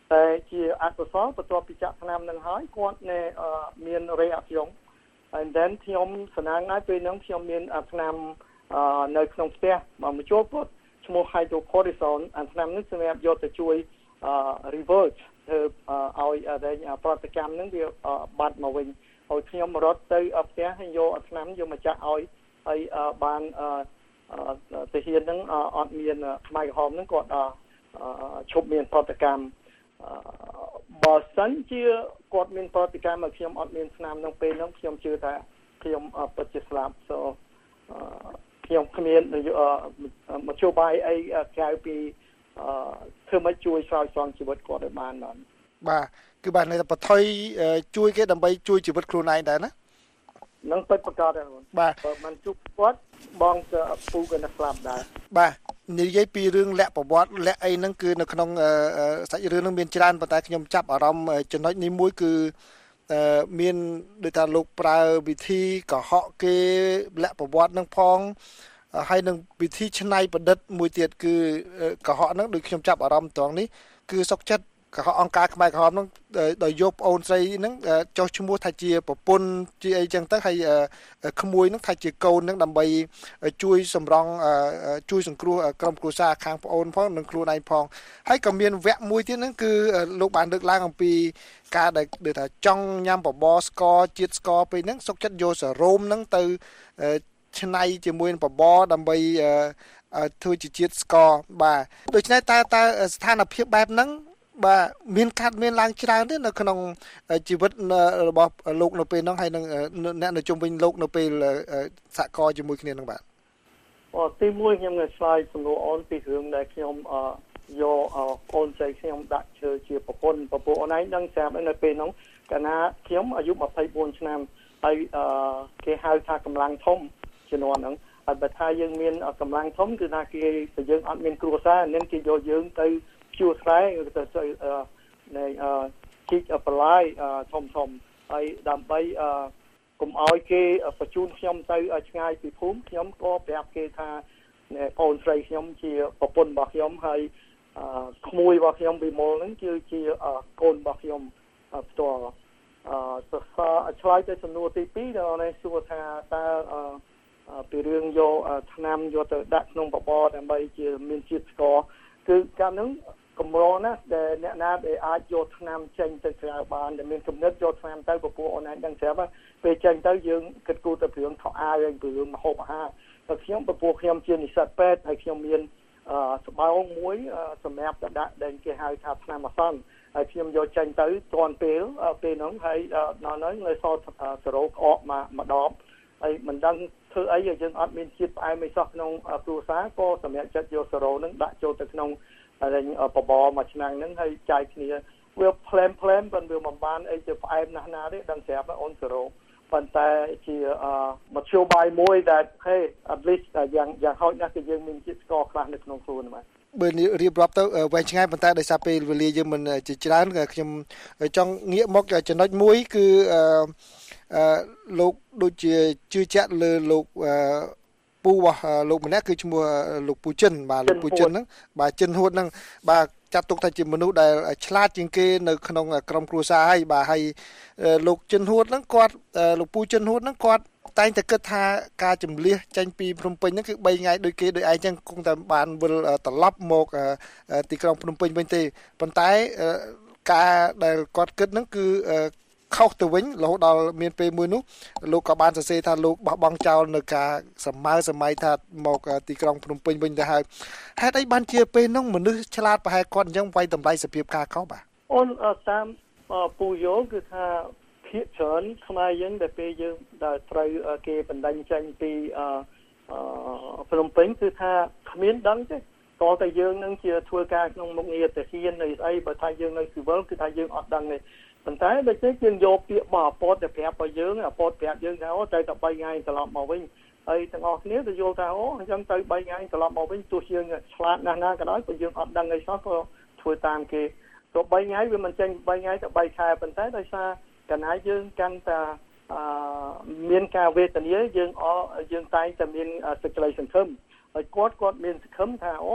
O: តែជាអកុសលបន្ទាប់ពីចាក់ថ្នាំនឹងហើយគាត់នៅមាន reaction and then ខ្ញុំសំណាងឲ្យពេលហ្នឹងខ្ញុំមានថ្នាំនៅក្នុងផ្ទះមកមកចូលពុតឈ្មោះ hydrocortisone អាថ្នាំនេះសម្រាប់យកទៅជួយ reverse ធ្វើឲ្យប្រតិកម្មហ្នឹងវាបាត់មកវិញហើយខ្ញុំរត់ទៅផ្ទះហើយយកថ្នាំយកមកចាក់ឲ្យហើយបានទាហានហ្នឹងអត់មានផ្នែកក្រហមហ្នឹងគាត់ឈប់មានប្រតិកម្មបើសិនជាគាត់មានប្រតិកម្មមកខ្ញុំអត់មានថ្នាំហ្នឹងពេលហ្នឹងខ្ញុំជឿថាខ្ញុំពិតជាស្លាប់ so ខ្ញុំគ្មានមធ្យោបាយអីក្រៅពីធ្វើមកជួយស្រោចស្រង់ជីវិតគាត់ឲ្យបានបាន
P: បាទគឺបាទនៅតែបន្ថយជួយគេដើម្បីជួយជីវិតខ្លួនឯងដែរណា
O: នឹងពិតប្រកបដែរ
P: បាទ
O: បើមិនជួបគាត់បងទៅពូក៏នឹងស្លាប់ដែរ
P: បាទនិយាយពីរឿងលក្ខប្រវត្តិលក្ខអីហ្នឹងគឺនៅក្នុងសាច់រឿងហ្នឹងមានច្រើនប៉ុន្តែខ្ញុំចាប់អារម្មណ៍ចំណុចនេះមួយគឺមានដូចថាលោកប្រើវិធីកុហកគេលក្ខប្រវត្តិហ្នឹងផងហើយនឹងវិធីច្នៃប្រឌិតមួយទៀតគឺកុហកហ្នឹងដូចខ្ញុំចាប់អារម្មណ៍ត្រង់នេះគឺសុកចិត្តកុហកអង្គការខ្មែរក្រហមហ្នឹងដោយយកប្អូនស្រីហ្នឹងចុះឈ្មោះថាជាប្រពន្ធជាអីចឹងទៅហើយក្មួយហ្នឹងថាជាកូនហ្នឹងដើម្បីជួយសម្រង់ជួយសង្គ្រោះក្រុមគ្រួសារខាងប្អូនផងនិងខ្លួនឯងផងហើយក៏មានវគ្គមួយទៀតហ្នឹងគឺលោកបានលើកឡើងអំពីការដែលដូចថាចង់ញ៉ាំបបរស្ករជាតិស្ករពេលហ្នឹងសុកចិត្តយកសារ៉ូមហ្នឹងទៅឆ្នៃជាមួយបបរដើម្បីធ្វើជាជាតិស្ករបាទដូច្នេះតើតើស្ថានភាពបែបហ្នឹងបាទមានកាត់មានឡើងច្រើនទេនៅក្នុងជីវិតរបស់លោកនៅពេលហ្នឹងហើយនឹងអ្នកនៅជុំវិញលោកនៅពេលសហការជាមួយគ្នាហ្នឹងបាទ
O: អូទីមួយខ្ញុំនឹងឆ្លើយសំណួរអូនពីរឿងដែលខ្ញុំយកអូនស្រីខ្ញុំដាក់ជើជាប្រពន្ធប្រពន្ធអូនឯងដឹងស្រាប់នៅពេលហ្នឹងកាលណាខ្ញុំអាយុยี่สิบสี่ឆ្នាំហើយគេហៅថាកម្លាំងធំជំនាន់ហ្នឹងហើយបើថាយើងមានកម្លាំងធំគឺថាគេតែយើងអត់មានគ្រួសារnênគេយកយើងទៅជួស្រែទៅទៅនៃជីកបន្លាយធំធំហើយដើម្បីកុំឲ្យគេបញ្ជូនខ្ញុំទៅឆ្ងាយពីភូមិខ្ញុំក៏ប្រាប់គេថាអូនស្រីខ្ញុំជាប្រពន្ធរបស់ខ្ញុំហើយក្មួយរបស់ខ្ញុំពីមុលហ្នឹងគឺជាកូនរបស់ខ្ញុំផ្ទាល់អឺឆ្លើយទៅសំណួរទីពីរដែលសួរថាតើពីរឿងយកថ្នាំយកទៅដាក់ក្នុងបបរដើម្បីជាមានជាតិស្ករគឺកាលហ្នឹងកម្រណាស់ដែលអ្នកណាដែលអាចយកថ្នាំចេញទៅក្រៅបានដែលមានគំនិតយកថ្នាំទៅពពោះអូនឯងដឹងស្រាប់ពេលចេញទៅយើងគិតគូរទៅពីរឿងខោអាវហើយពីរឿងម្ហូបអាហារតែខ្ញុំពពោះខ្ញុំជានិស្សិតពេទ្យហើយខ្ញុំមានស្បោងមួយសម្រាប់ទៅដាក់ដែលគេហៅថាថ្នាំអាសន្នហើយខ្ញុំយកចេញទៅទាន់ពេលពេលហ្នឹងហើយដល់ហ្នឹងនៅសល់សរោក្អកមកម្ដបហើយមិនដឹងធ្វើអីយើងអត់មានជាតិផ្អែមអីសោះក្នុងគ្រួសារក៏សម្រាប់ចិត្តយកសរោហ្នឹងដាក់ចូលទៅក្នុងហើយបបរមួយឆ្នាំហ្នឹងហើយចែកគ្នាវាផ្លែមផ្លែមប៉ុន្តែវាមិនបានអីទៅផ្អែមណាស់ណាទេដឹងស្រាប់អូនសរោប៉ុន្តែជាមធ្យោបាយមួយដែលហេ at least យ៉ាងយ៉ាងហោចណាស់គឺយើងមានជាតិស្ករខ្លះនៅក្នុងខ្លួនបាទ
P: បើរៀបរាប់ទៅវែងឆ្ងាយប៉ុន្តែដោយសារពេលវេលាយើងមិនជាច្រើនខ្ញុំចង់ងាកមកចំណុចមួយគឺអឺលោកដូចជាជឿជាក់លើលោកអឺពូរបស់លោកម្នាក់គឺឈ្មោះលោកពូចិនបាទលោកពូចិនហ្នឹងបាទចិនហួតហ្នឹងបាទចាត់ទុកថាជាមនុស្សដែលឆ្លាតជាងគេនៅក្នុងក្រុមគ្រួសារហើយបាទហើយលោកចិនហួតហ្នឹងគាត់លោកពូចិនហួតហ្នឹងគាត់តែងតែគិតថាការជំលះចេញពីភ្នំពេញហ្នឹងគឺបីថ្ងៃដូចគេដូចឯងចឹងគង់តែបានវិលត្រឡប់មកទីក្រុងភ្នំពេញវិញទេប៉ុន្តែការដែលគាត់គិតហ្នឹងគឺខុសទៅវិញរហូតដល់មានពេលមួយនោះលោកក៏បានសរសេរថាលោកបោះបង់ចោលនៅការសម័យសម័យថាមកទីក្រុងភ្នំពេញវិញទៅហើយហេតុអីបានជាពេលនោះមនុស្សឆ្លាតប្រហែលគាត់អញ្ចឹងវាយតម្លៃសភាពការខុសបាទ
O: អូនតាមពូយោគឺថាភាគច្រើនខ្មែរយើងដែលពេលយើងដែលត្រូវគេបណ្ដឹងចេញពីភ្នំពេញគឺថាគ្មានដឹងទេតើតែយើងនឹងជាធ្វើការក្នុងមុខងារទាហាននៅស្អីបើថាយើងនៅស៊ីវិលគឺថាយើងអត់ដឹងទេប៉ុន្តែបើចេះយើងយកពាក្យរបស់អពតទៅប្រាប់ឲ្យយើងអពតប្រាប់យើងថាអូទៅតែបីថ្ងៃត្រឡប់មកវិញហើយទាំងអស់គ្នាទៅយល់ថាអូអញ្ចឹងទៅបីថ្ងៃត្រឡប់មកវិញទោះយើងឆ្លាតណាស់ណាក៏ដោយក៏យើងអត់ដឹងអីសោះក៏ធ្វើតាមគេទៅបីថ្ងៃវាមិនចេញបីថ្ងៃទៅបីខែប៉ុន្តែដោយសារកណាយើងកាន់តែអឺមានការវេទនាយើងអយើងតែងតែមានសេចក្តីសង្ឃឹមហើយគាត់គាត់មានសង្ឃឹមថាអូ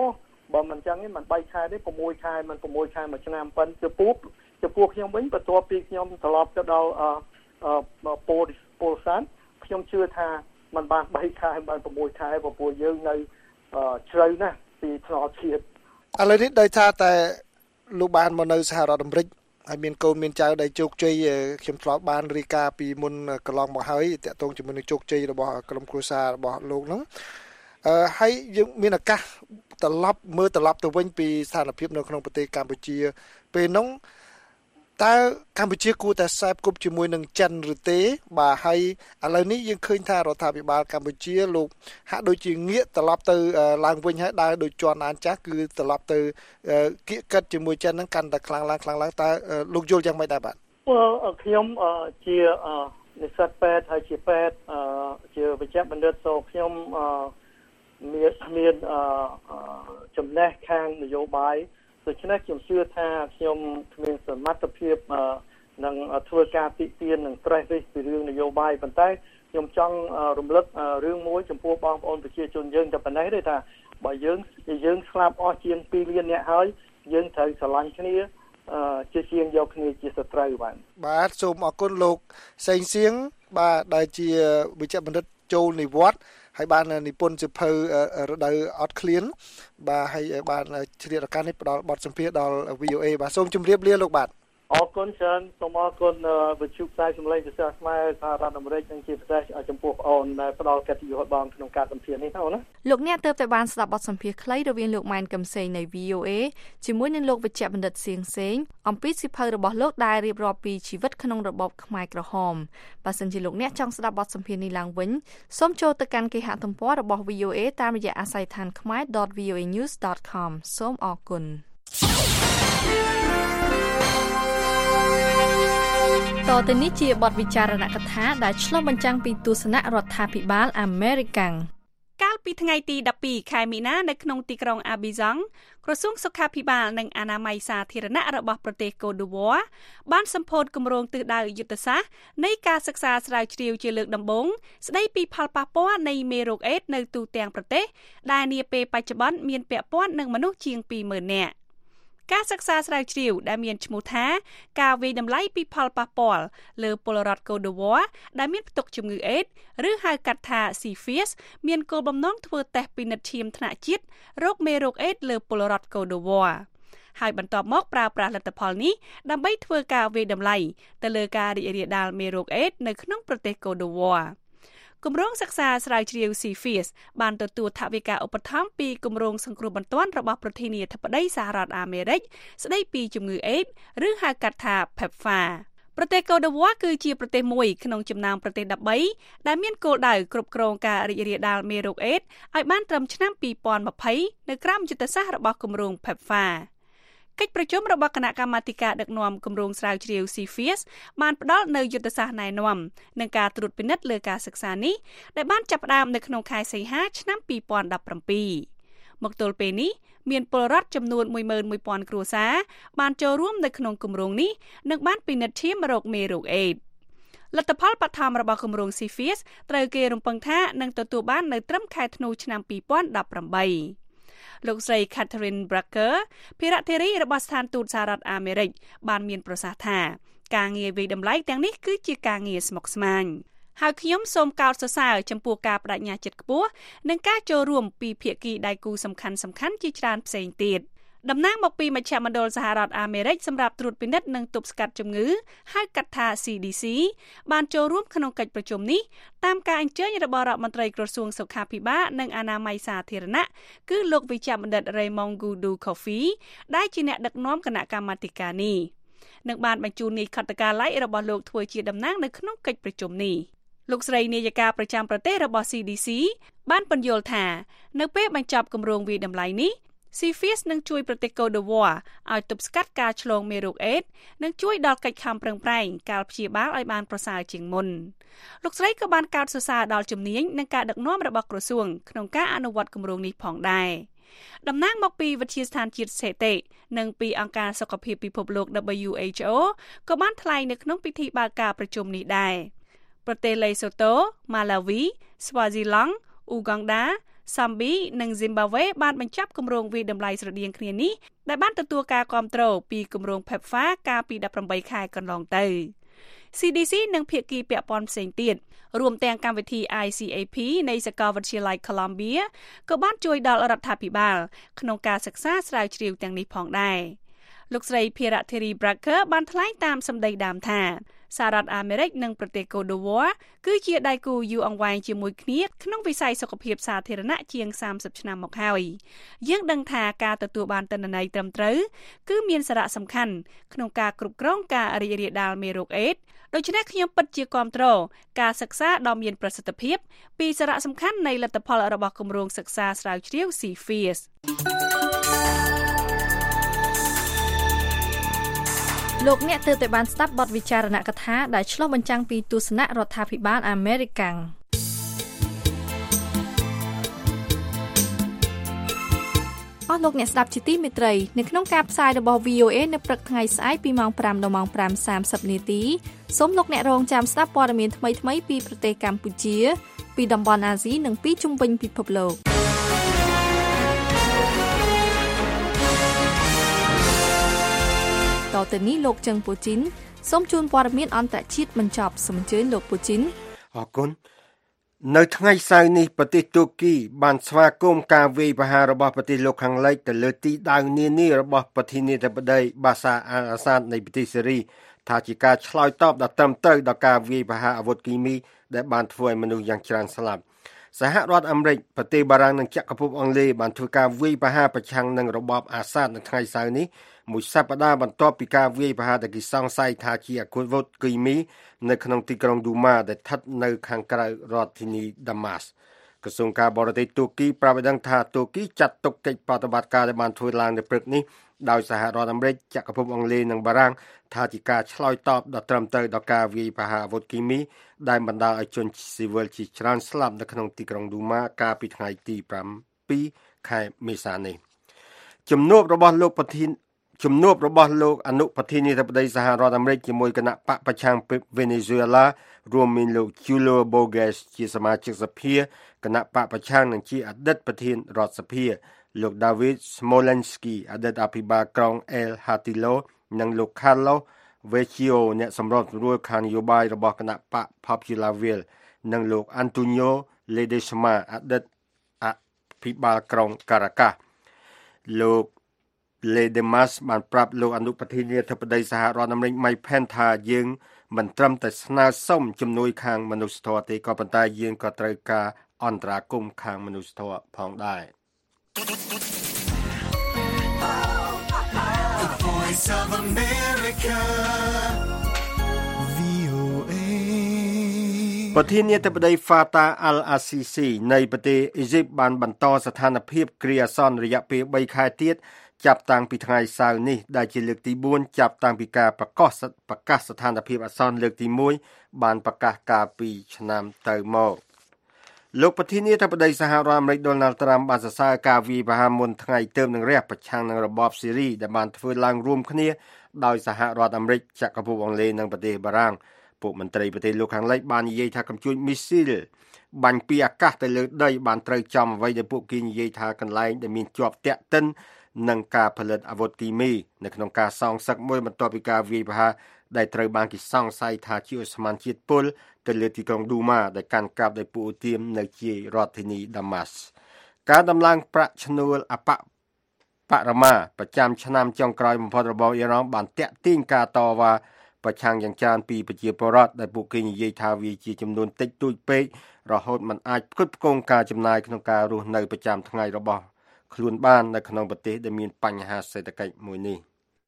O: បើមិនអញ្ចឹងទេមិនបីខែទេ6ខែមិន6ខែមួយឆ្នាំប៉ុន្តែពូចំពោះខ្ញុំវិញបន្ទាប់ពីខ្ញុំត្រឡប់ទៅដល់អឺប៉ូលប៉ូលសានខ្ញុំជឿថាมันបាន3ខែបាន6ខែព្រោះយើងនៅជ្រៅណាស់ពីថ្នាក់ជាតិ
P: ឥឡូវនេះដោយថាតែលោកបានមកនៅសហរដ្ឋអាមេរិកហើយមានកូនមានចៅដែលជោគជ័យខ្ញុំធ្លាប់បានរាយការណ៍ពីមុនកន្លងមកហើយតាក់ទងជាមួយនឹងជោគជ័យរបស់ក្រុមគ្រួសាររបស់លោកហ្នឹងអឺហើយយើងមានឱកាសត្រឡប់មើលត្រឡប់ទៅវិញពីស្ថានភាពនៅក្នុងប្រទេសកម្ពុជាពេលហ្នឹងតើកម្ពុជាគួរតែខ្សែផ្គប់ជាមួយនឹងចិនឬទេបាទហើយឥឡូវនេះយើងឃើញថារដ្ឋាភិបាលកម្ពុជាលោកហាក់ដូចជាងាកត្រឡប់ទៅឡើងវិញហើយដើរដូចជន់អានចាស់គឺត្រឡប់ទៅគៀកកិតជាមួយចិនហ្នឹងកាន់តែខ្លាំងឡើងខ្លាំងឡើងតើលោកយល់យ៉ាងម៉េចដែរបាទ
O: ខ្ញុំជានិស្សិតពេទ្យហើយជាពេទ្យជាវិជ្ជបណ្ឌិតសូខ្ញុំមានមានចំណេះខាងនយោបាយដូច្នេះខ្ញុំជឿថាខ្ញុំមានសមត្ថភាពនឹងធ្វើការទីទាននិងត្រេះរិះពីរឿងនយោបាយប៉ុន្តែខ្ញុំចង់រំលឹករឿងមួយចំពោះបងប្អូនប្រជាជនយើងតែប៉ុណ្ណេះទេថាបើយើងយើងស្លាប់អស់ជាង2លានអ្នកហើយយើងត្រូវស្រឡាញ់គ្នាជាជាងយកគ្នាជាសត្រូវបាទ
P: បាទសូមអរគុណលោកសេងសៀងបាទដែលជាវិជ្ជបណ្ឌិតចូលនិវត្តន៍ហើយបាននិពន្ធសៀវភៅរដូវអត់ឃ្លានបាទហើយបានជ្រាបឱកាសនេះផ្ដល់បទសម្ភាសន៍ដល់ វី អូ អេ បាទសូមជម្រាបលាលោកបាទ
O: អរគុណច្រើនសូមអរគុណវិទ្យុផ្សាយសម្លេងភាសាខ្មែរសហរដ្ឋអាមេរិកនិងជាពិសេសចំពោះបងអូនដែលផ្ដល់កិត្តិយសបងក្នុងការសម្ភាសន៍នេះណា
C: លោកអ្នកទើបតែបានស្ដាប់បទសម្ភាសន៍ខ្លីរវាងលោកម៉ែនកឹមសេងនៃ វី អូ អេ ជាមួយនឹងលោកវិជ្ជបណ្ឌិតសៀងសេងអំពីសៀវភៅរបស់លោកដែលរៀបរាប់ពីជីវិតក្នុងរបបខ្មែរក្រហមបើសិនជាលោកអ្នកចង់ស្ដាប់បទសម្ភាសន៍នេះឡើងវិញសូមចូលទៅកាន់គេហទំព័ររបស់ វី អូ អេ តាមរយៈអាស័យដ្ឋាន ខ្មែរ ដត វី អូ អេ ញូស ដត ខម សូមអរគុណតទៅនេះជាបទវិចារណកថាដែលឆ្លុះបញ្ចាំងពីទស្សនៈរដ្ឋាភិបាលអាមេរិកកាលពីថ្ងៃទីដប់ពីរខែមីនានៅក្នុងទីក្រុងអាប៊ីហ្សង់ក្រសួងសុខាភិបាលនិងអនាម័យសាធារណៈរបស់ប្រទេសកូឌីវ៉ាបានសម្ពោធគម្រោងទិសដៅយុទ្ធសាស្ត្រនៃការសិក្សាស្រាវជ្រាវជាលើកដំបូងស្ដីពីផលប៉ះពាល់នៃមេរោគអេដស៍នៅទូទាំងប្រទេសដែលនាពេលបច្ចុប្បន្នមានពាក់ព័ន្ធនឹងមនុស្សជាង ពីរម៉ឺន នាក់ការសិក្សាស្រាវជ្រាវដែលមានឈ្មោះថាការវិយតម្លៃពីផលប៉ះពាល់លើពលរដ្ឋកូឌីវ៉ាដែលមានផ្ទុកជំងឺអេដស៍ឬហៅកាត់ថា ស៊ី ហ្វៀស មានគោលបំណងធ្វើតេស្តពិនិត្យឈាមថ្នាក់ជាតិរោគមេរោគអេដស៍លើពលរដ្ឋកូឌីវ៉ាហើយបន្ទាប់មកប្រើប្រាស់លទ្ធផលនេះដើម្បីធ្វើការវិយតម្លៃទៅលើការរីករាលដាលមេរោគអេដស៍នៅក្នុងប្រទេសកូឌីវ៉ាគម្រោងសិក្សាស្រាវជ្រាវ ស៊ី ហ្វៀស បានទទួលថវិកាឧបត្ថម្ភពីគម្រោងសង្គ្រោះបន្ទាន់របស់ប្រធានាធិបតីសហរដ្ឋអាមេរិកស្ដីពីជំងឺអេដស៍ឬហៅកាត់ថា ផេបហ្វា ប្រទេសកូឌីវ៉ាគឺជាប្រទេសមួយក្នុងចំណោមប្រទេសដប់បីដែលមានគោលដៅគ្រប់គ្រងការរីករាលដាលមេរោគអេដស៍ឲ្យបានត្រឹមឆ្នាំពីរពាន់ยี่สิบនៅក្រោមយុទ្ធសាស្ត្ររបស់គម្រោង ផេបហ្វា កិច្ចប្រជុំរបស់គណៈកម្មាធិការដឹកនាំគម្រោងស្រាវជ្រាវ ស៊ី ហ្វៀស បានផ្ដល់នូវយុទ្ធសាស្ត្រណែនាំនិងការត្រួតពិនិត្យលើការសិក្សានេះដែលបានចាប់ផ្ដើមនៅក្នុងខែសីហាឆ្នាំពីរពាន់ដប់ប្រាំពីរមកទល់ពេលនេះមានពលរដ្ឋចំនួនមួយម៉ឺនមួយពាន់គ្រួសារបានចូលរួមនៅក្នុងគម្រោងនេះនិងបានពិនិត្យឈាមរោគមេរោគអេដស៍លទ្ធផលបឋមរបស់គម្រោង ស៊ី ហ្វៀស ត្រូវគេរំពឹងថានឹងទទួលបាននៅត្រឹមខែធ្នូឆ្នាំពីរពាន់ដប់ប្រាំបីលោកស្រី Catherine Bracker ភារៈធារីរបស់ស្ថានទូតសហរដ្ឋអាមេរិកបានមានប្រសាសន៍ថាការងារវិយតម្លៃទាំងនេះគឺជាការងារស្មុគស្មាញហើយខ្ញុំសូមកោតសរសើរចំពោះការបដិញ្ញាចិត្តខ្ពស់និងការចូលរួមពីភាគីដៃគូសំខាន់ៗជាច្រើនផ្សេងទៀតតំណាងមកពីមជ្ឈមណ្ឌលសហរដ្ឋអាមេរិកសម្រាប់ត្រួតពិនិត្យនិងទប់ស្កាត់ជំងឺហៅកាត់ថា ស៊ី ឌី ស៊ី បានចូលរួមក្នុងកិច្ចប្រជុំនេះតាមការអញ្ជើញរបស់រដ្ឋមន្ត្រីក្រសួងសុខាភិបាលនិងអនាម័យសាធារណៈគឺលោកវិជ្ជបណ្ឌិត Raymond Gudu Coffey ដែលជាអ្នកដឹកនាំគណៈកម្មាធិការនេះនឹងបានបញ្ជូននីយខត្តការឡៃរបស់លោកធ្វើជាតំណាងនៅក្នុងកិច្ចប្រជុំនេះលោកស្រីនាយិកាប្រចាំប្រទេសរបស់ ស៊ី ឌី ស៊ី បានពន្យល់ថានៅពេលបញ្ចប់គម្រោងវិយតម្លៃនេះ ស៊ី ហ្វៀស នឹងជួយប្រទេសកូឌីវ៉ាឲ្យទប់ស្កាត់ការឆ្លងមេរោគអេដស៍និងជួយដល់កិច្ចខំប្រឹងប្រែងការព្យាបាលឲ្យបានប្រសើរជាងមុនលោកស្រីក៏បានកោតសរសើរដល់ជំនាញនិងការដឹកនាំរបស់ក្រសួងក្នុងការអនុវត្តគម្រោងនេះផងដែរតំណាងមកពីវិទ្យាស្ថានជាតិស្ថិតិនិងពីអង្គការសុខភាពពិភពលោក ដប៊្យូ អេច អូ ក៏បានថ្លែងនៅក្នុងពិធីបើកការប្រជុំនេះដែរប្រទេសលេសូតូ ម៉ាឡាវី ស្វាស៊ីឡង់ អ៊ូហ្គង់ដា
Q: Zambia និង Zimbabwe បានបញ្ចប់គម្រោងវិតម្លៃស្រដៀងគ្នានេះដែលបានទទួលការគាំទ្រពីគម្រោង PEPFAR កាលពីដប់ប្រាំបីខែកន្លងទៅ C D C និងភាគីពាក់ព័ន្ធផ្សេងទៀតរួមទាំងកម្មវិធី I C A P នៃសាកលវិទ្យាល័យ Columbia ក៏បានជួយដល់រដ្ឋាភិបាលក្នុងការសិក្សាស្រាវជ្រាវទាំងនេះផងដែរលោកស្រី Phirateri Bracker បានថ្លែងតាមសម្ដីដើមថាសហរដ្ឋអាមេរិកនិងប្រទេសកូដូវ៉ាគឺជាដៃគូយូរអង្វែងជាមួយគ្នាក្នុងវិស័យសុខភាពសាធារណៈជាងសាមសិបឆ្នាំមកហើយយើងដឹងថាការទទួលបានទិន្នន័យត្រឹមត្រូវគឺមានសារៈសំខាន់ក្នុងការគ្រប់គ្រងការរីករាលដាលមេរោគអេដស៍ដូច្នេះខ្ញុំពិតជាគាំទ្រការសិក្សាដ៏មានប្រសិទ្ធភាពពីសារៈសំខាន់នៃលទ្ធផលរបស់គម្រោងសិក្សាស្រាវជ្រាវ C F I E S
C: លោកអ្នកទើបតែបានស្ដាប់បទវិចារណកថាដែលឆ្លុះបញ្ចាំងពីទស្សនៈរដ្ឋាភិបាលអាមេរិកអស់លោកអ្នកស្ដាប់ជាទីមេត្រីនៅក្នុងការផ្សាយរបស់ V O A នៅព្រឹកថ្ងៃស្អែកពីម៉ោងប្រាំដល់ម៉ោងប្រាំសាមសិបនាទីសូមលោកអ្នករងចាំស្ដាប់ព័ត៌មានថ្មីៗពីប្រទេសកម្ពុជាពីតំបន់អាស៊ីនិងពីជុំវិញពិភពលោកតទៅនេះលោកចឹងពូជីនសូមជូនព័ត៌មានអន្តរជាតិបញ្ចប់សូមអញ្ជើញលោកពូជីន
D: អរគុណនៅថ្ងៃសៅរ៍នេះប្រទេសទូគីបានស្វាគមន៍ការវាយប្រហាររបស់ប្រទេសលោកខាងលិចទៅលើទីតាំងនានារបស់ប្រធានាធិបតីបាសាអាល់អាសាដនៃប្រទេសសេរីថាជាការឆ្លើយតបដ៏ត្រឹមត្រូវដល់ការវាយប្រហារអាវុធគីមីដែលបានធ្វើឲ្យមនុស្សយ៉ាងច្រើនស្លាប់សហរដ្ឋអាមេរិកប្រទេសបារាំងនិងចក្រភពអង់គ្លេសបានធ្វើការវាយប្រហារប្រឆាំងនឹងរបបអាសាដនៅថ្ងៃសៅរ៍នេះមួយសប្តាហ៍បន្ទាប់ពីការវាយប្រហារដែលគេសង្ស័យថាជាអាវុធគីមីនៅក្នុងទីក្រុងឌូម៉ាដែលស្ថិតនៅខាងក្រៅរដ្ឋធានីដាម៉ាស់ក្រសួងការបរទេសទូគីប្រាប់ឲ្យដឹងថាទូគីចាត់ទុកកិច្ចប្រតិបត្តិការដែលបានធ្វើឡើងនៅព្រឹកនេះដោយសហរដ្ឋអាមេរិកចក្រភពអង់គ្លេសនិងបារាំងថាជាការឆ្លើយតបដ៏ត្រឹមត្រូវដល់ការវាយប្រហារអាវុធគីមីដែលបណ្ដាលឲ្យជនស៊ីវិលជាច្រើនស្លាប់នៅក្នុងទីក្រុងឌូម៉ាកាលពីថ្ងៃទីប្រាំពីរខែមេសានេះជំនួបរបស់លោកប្រធានជំនួបរបស់លោកអនុប្រធានាធិបតីសហរដ្ឋអាមេរិកជាមួយគណៈបកប្រឆាំងវេណេស៊ុយអេឡារួមមានលោក Julio Borges ជាសមាជិកសភាគណៈបកប្រឆាំងនិងជាអតីតប្រធានរដ្ឋសភាលោក David Smolensky អតីតអភិបាលក្រុង El Hatillo និងលោក Carlos Vecchio អ្នកសម្របសម្រួលខាងនយោបាយរបស់គណៈបក Popularville និងលោក Antonio Ledesma អតីតអភិបាលក្រុង Caracas លោក Ledemas បានប្រាប់លោកអនុប្រធានាធិបតីសហរដ្ឋអាមេរិក Mike Pence ថាយើងមិនត្រឹមតែស្នើសុំជំនួយខាងមនុស្សធម៌ទេក៏ប៉ុន្តែយើងក៏ត្រូវការអន្តរាគមន៍ខាងមនុស្សធម៌ផងដែរ
B: The Voice of America
D: ប្រធានាធិបតី Fattah al-Sisi នៃប្រទេសអ៊ីស៊ីបបានបន្តស្ថានភាពគ្រាអាសន្នរយៈពេលបីខែទៀតចាប់តាំងពីថ្ងៃសៅរ៍នេះដែលជាលើកទីបួនចាប់តាំងពីការប្រកាសប្រកាសស្ថានភាពអាសន្នលើកទីមួយបានប្រកាសកាលពីឆ្នាំទៅមកលោកប្រធានាធិបតីសហរដ្ឋអាមេរិក Donald Trump បានសរសើរការវាយប្រហារមុនថ្ងៃទើបនឹងរះប្រឆាំងនឹងរបបសេរីដែលបានធ្វើឡើងរួមគ្នាដោយសហរដ្ឋអាមេរិកចក្រភពអង់គ្លេសនិងប្រទេសបារាំងពួកមន្ត្រីប្រទេសលោកខាងលិចបាននិយាយថាកំជួចមីស៊ីលបាញ់ពីអាកាសទៅលើដីបានត្រូវចំអ្វីដែលពួកគេនិយាយថាកន្លែងដែលមានជាប់តាក់ទិននឹងការផលិតអាវុធគីមីនៅក្នុងការសងសឹកមួយបន្ទាប់ពីការវាយប្រហារដែលត្រូវបានគេសង្ស័យថាជាឧស្ម័នជាតិពុលទៅលើទីក្រុងឌូម៉ាដែលកាន់កាប់ដោយពួកឧទាមនៅជារដ្ឋធានីដាម៉ាស់ការដំឡើងប្រាក់ឈ្នួលអបបរមាប្រចាំឆ្នាំចុងក្រោយបំផុតរបស់អ៊ីរ៉ង់បានតាក់ទាញការតវ៉ាប្រឆាំងយ៉ាងច្រើនពីប្រជាពលរដ្ឋដែលពួកគេនិយាយថាវាជាចំនួនតិចតួចពេករហូតមិនអាចផ្គត់ផ្គង់ការចំណាយក្នុងការរស់នៅប្រចាំថ្ងៃរបស់ខ្លួនបាននៅក្នុងប្រទេសដែលមានបញ្ហាសេដ្ឋកិច្ចមួយនេះ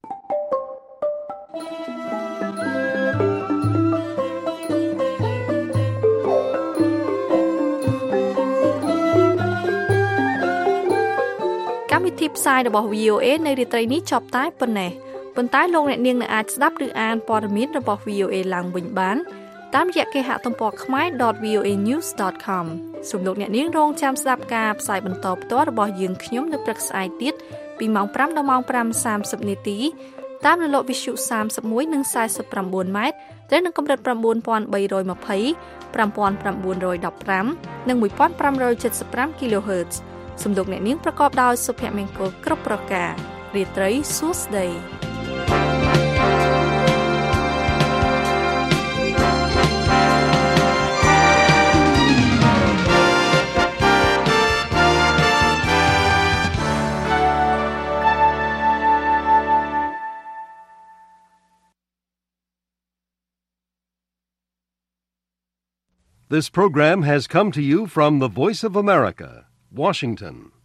C: កម្មវិធីផ្សាយរបស់ V O A នៅរាត្រីនេះចប់តែប៉ុណ្ណេះប៉ុន្តែលោកអ្នកនាងនៅអាចស្ដាប់ឬអានព័ត៌មានរបស់ V O A ឡើងវិញបានតាមរយៈគេហទំព័រ khmae dot v o a news dot com សូមលោកអ្នកនាងរងចាំស្ដាប់ការផ្សាយបន្តផ្ទាល់របស់យើងខ្ញុំនៅព្រឹកស្អែកទៀតពីម៉ោងប្រាំដល់ម៉ោងប្រាំសាមសិបនាទីតាមរលកវិទ្យុសាមសិបមួយនិងសាយសិបប្រាំបួនម៉ែត្រត្រូវនឹងកម្រិតnine thousand three hundred twenty, nine thousand nine hundred fifteen និងfifteen seventy-five គីឡូហឺតซ์ សំឡេងអ្នកនាងប្រកបដោយសុភមង្គលគ្រប់ប្រការរាត្រីសួស្តី
A: This program has come to you from the Voice of America, Washington.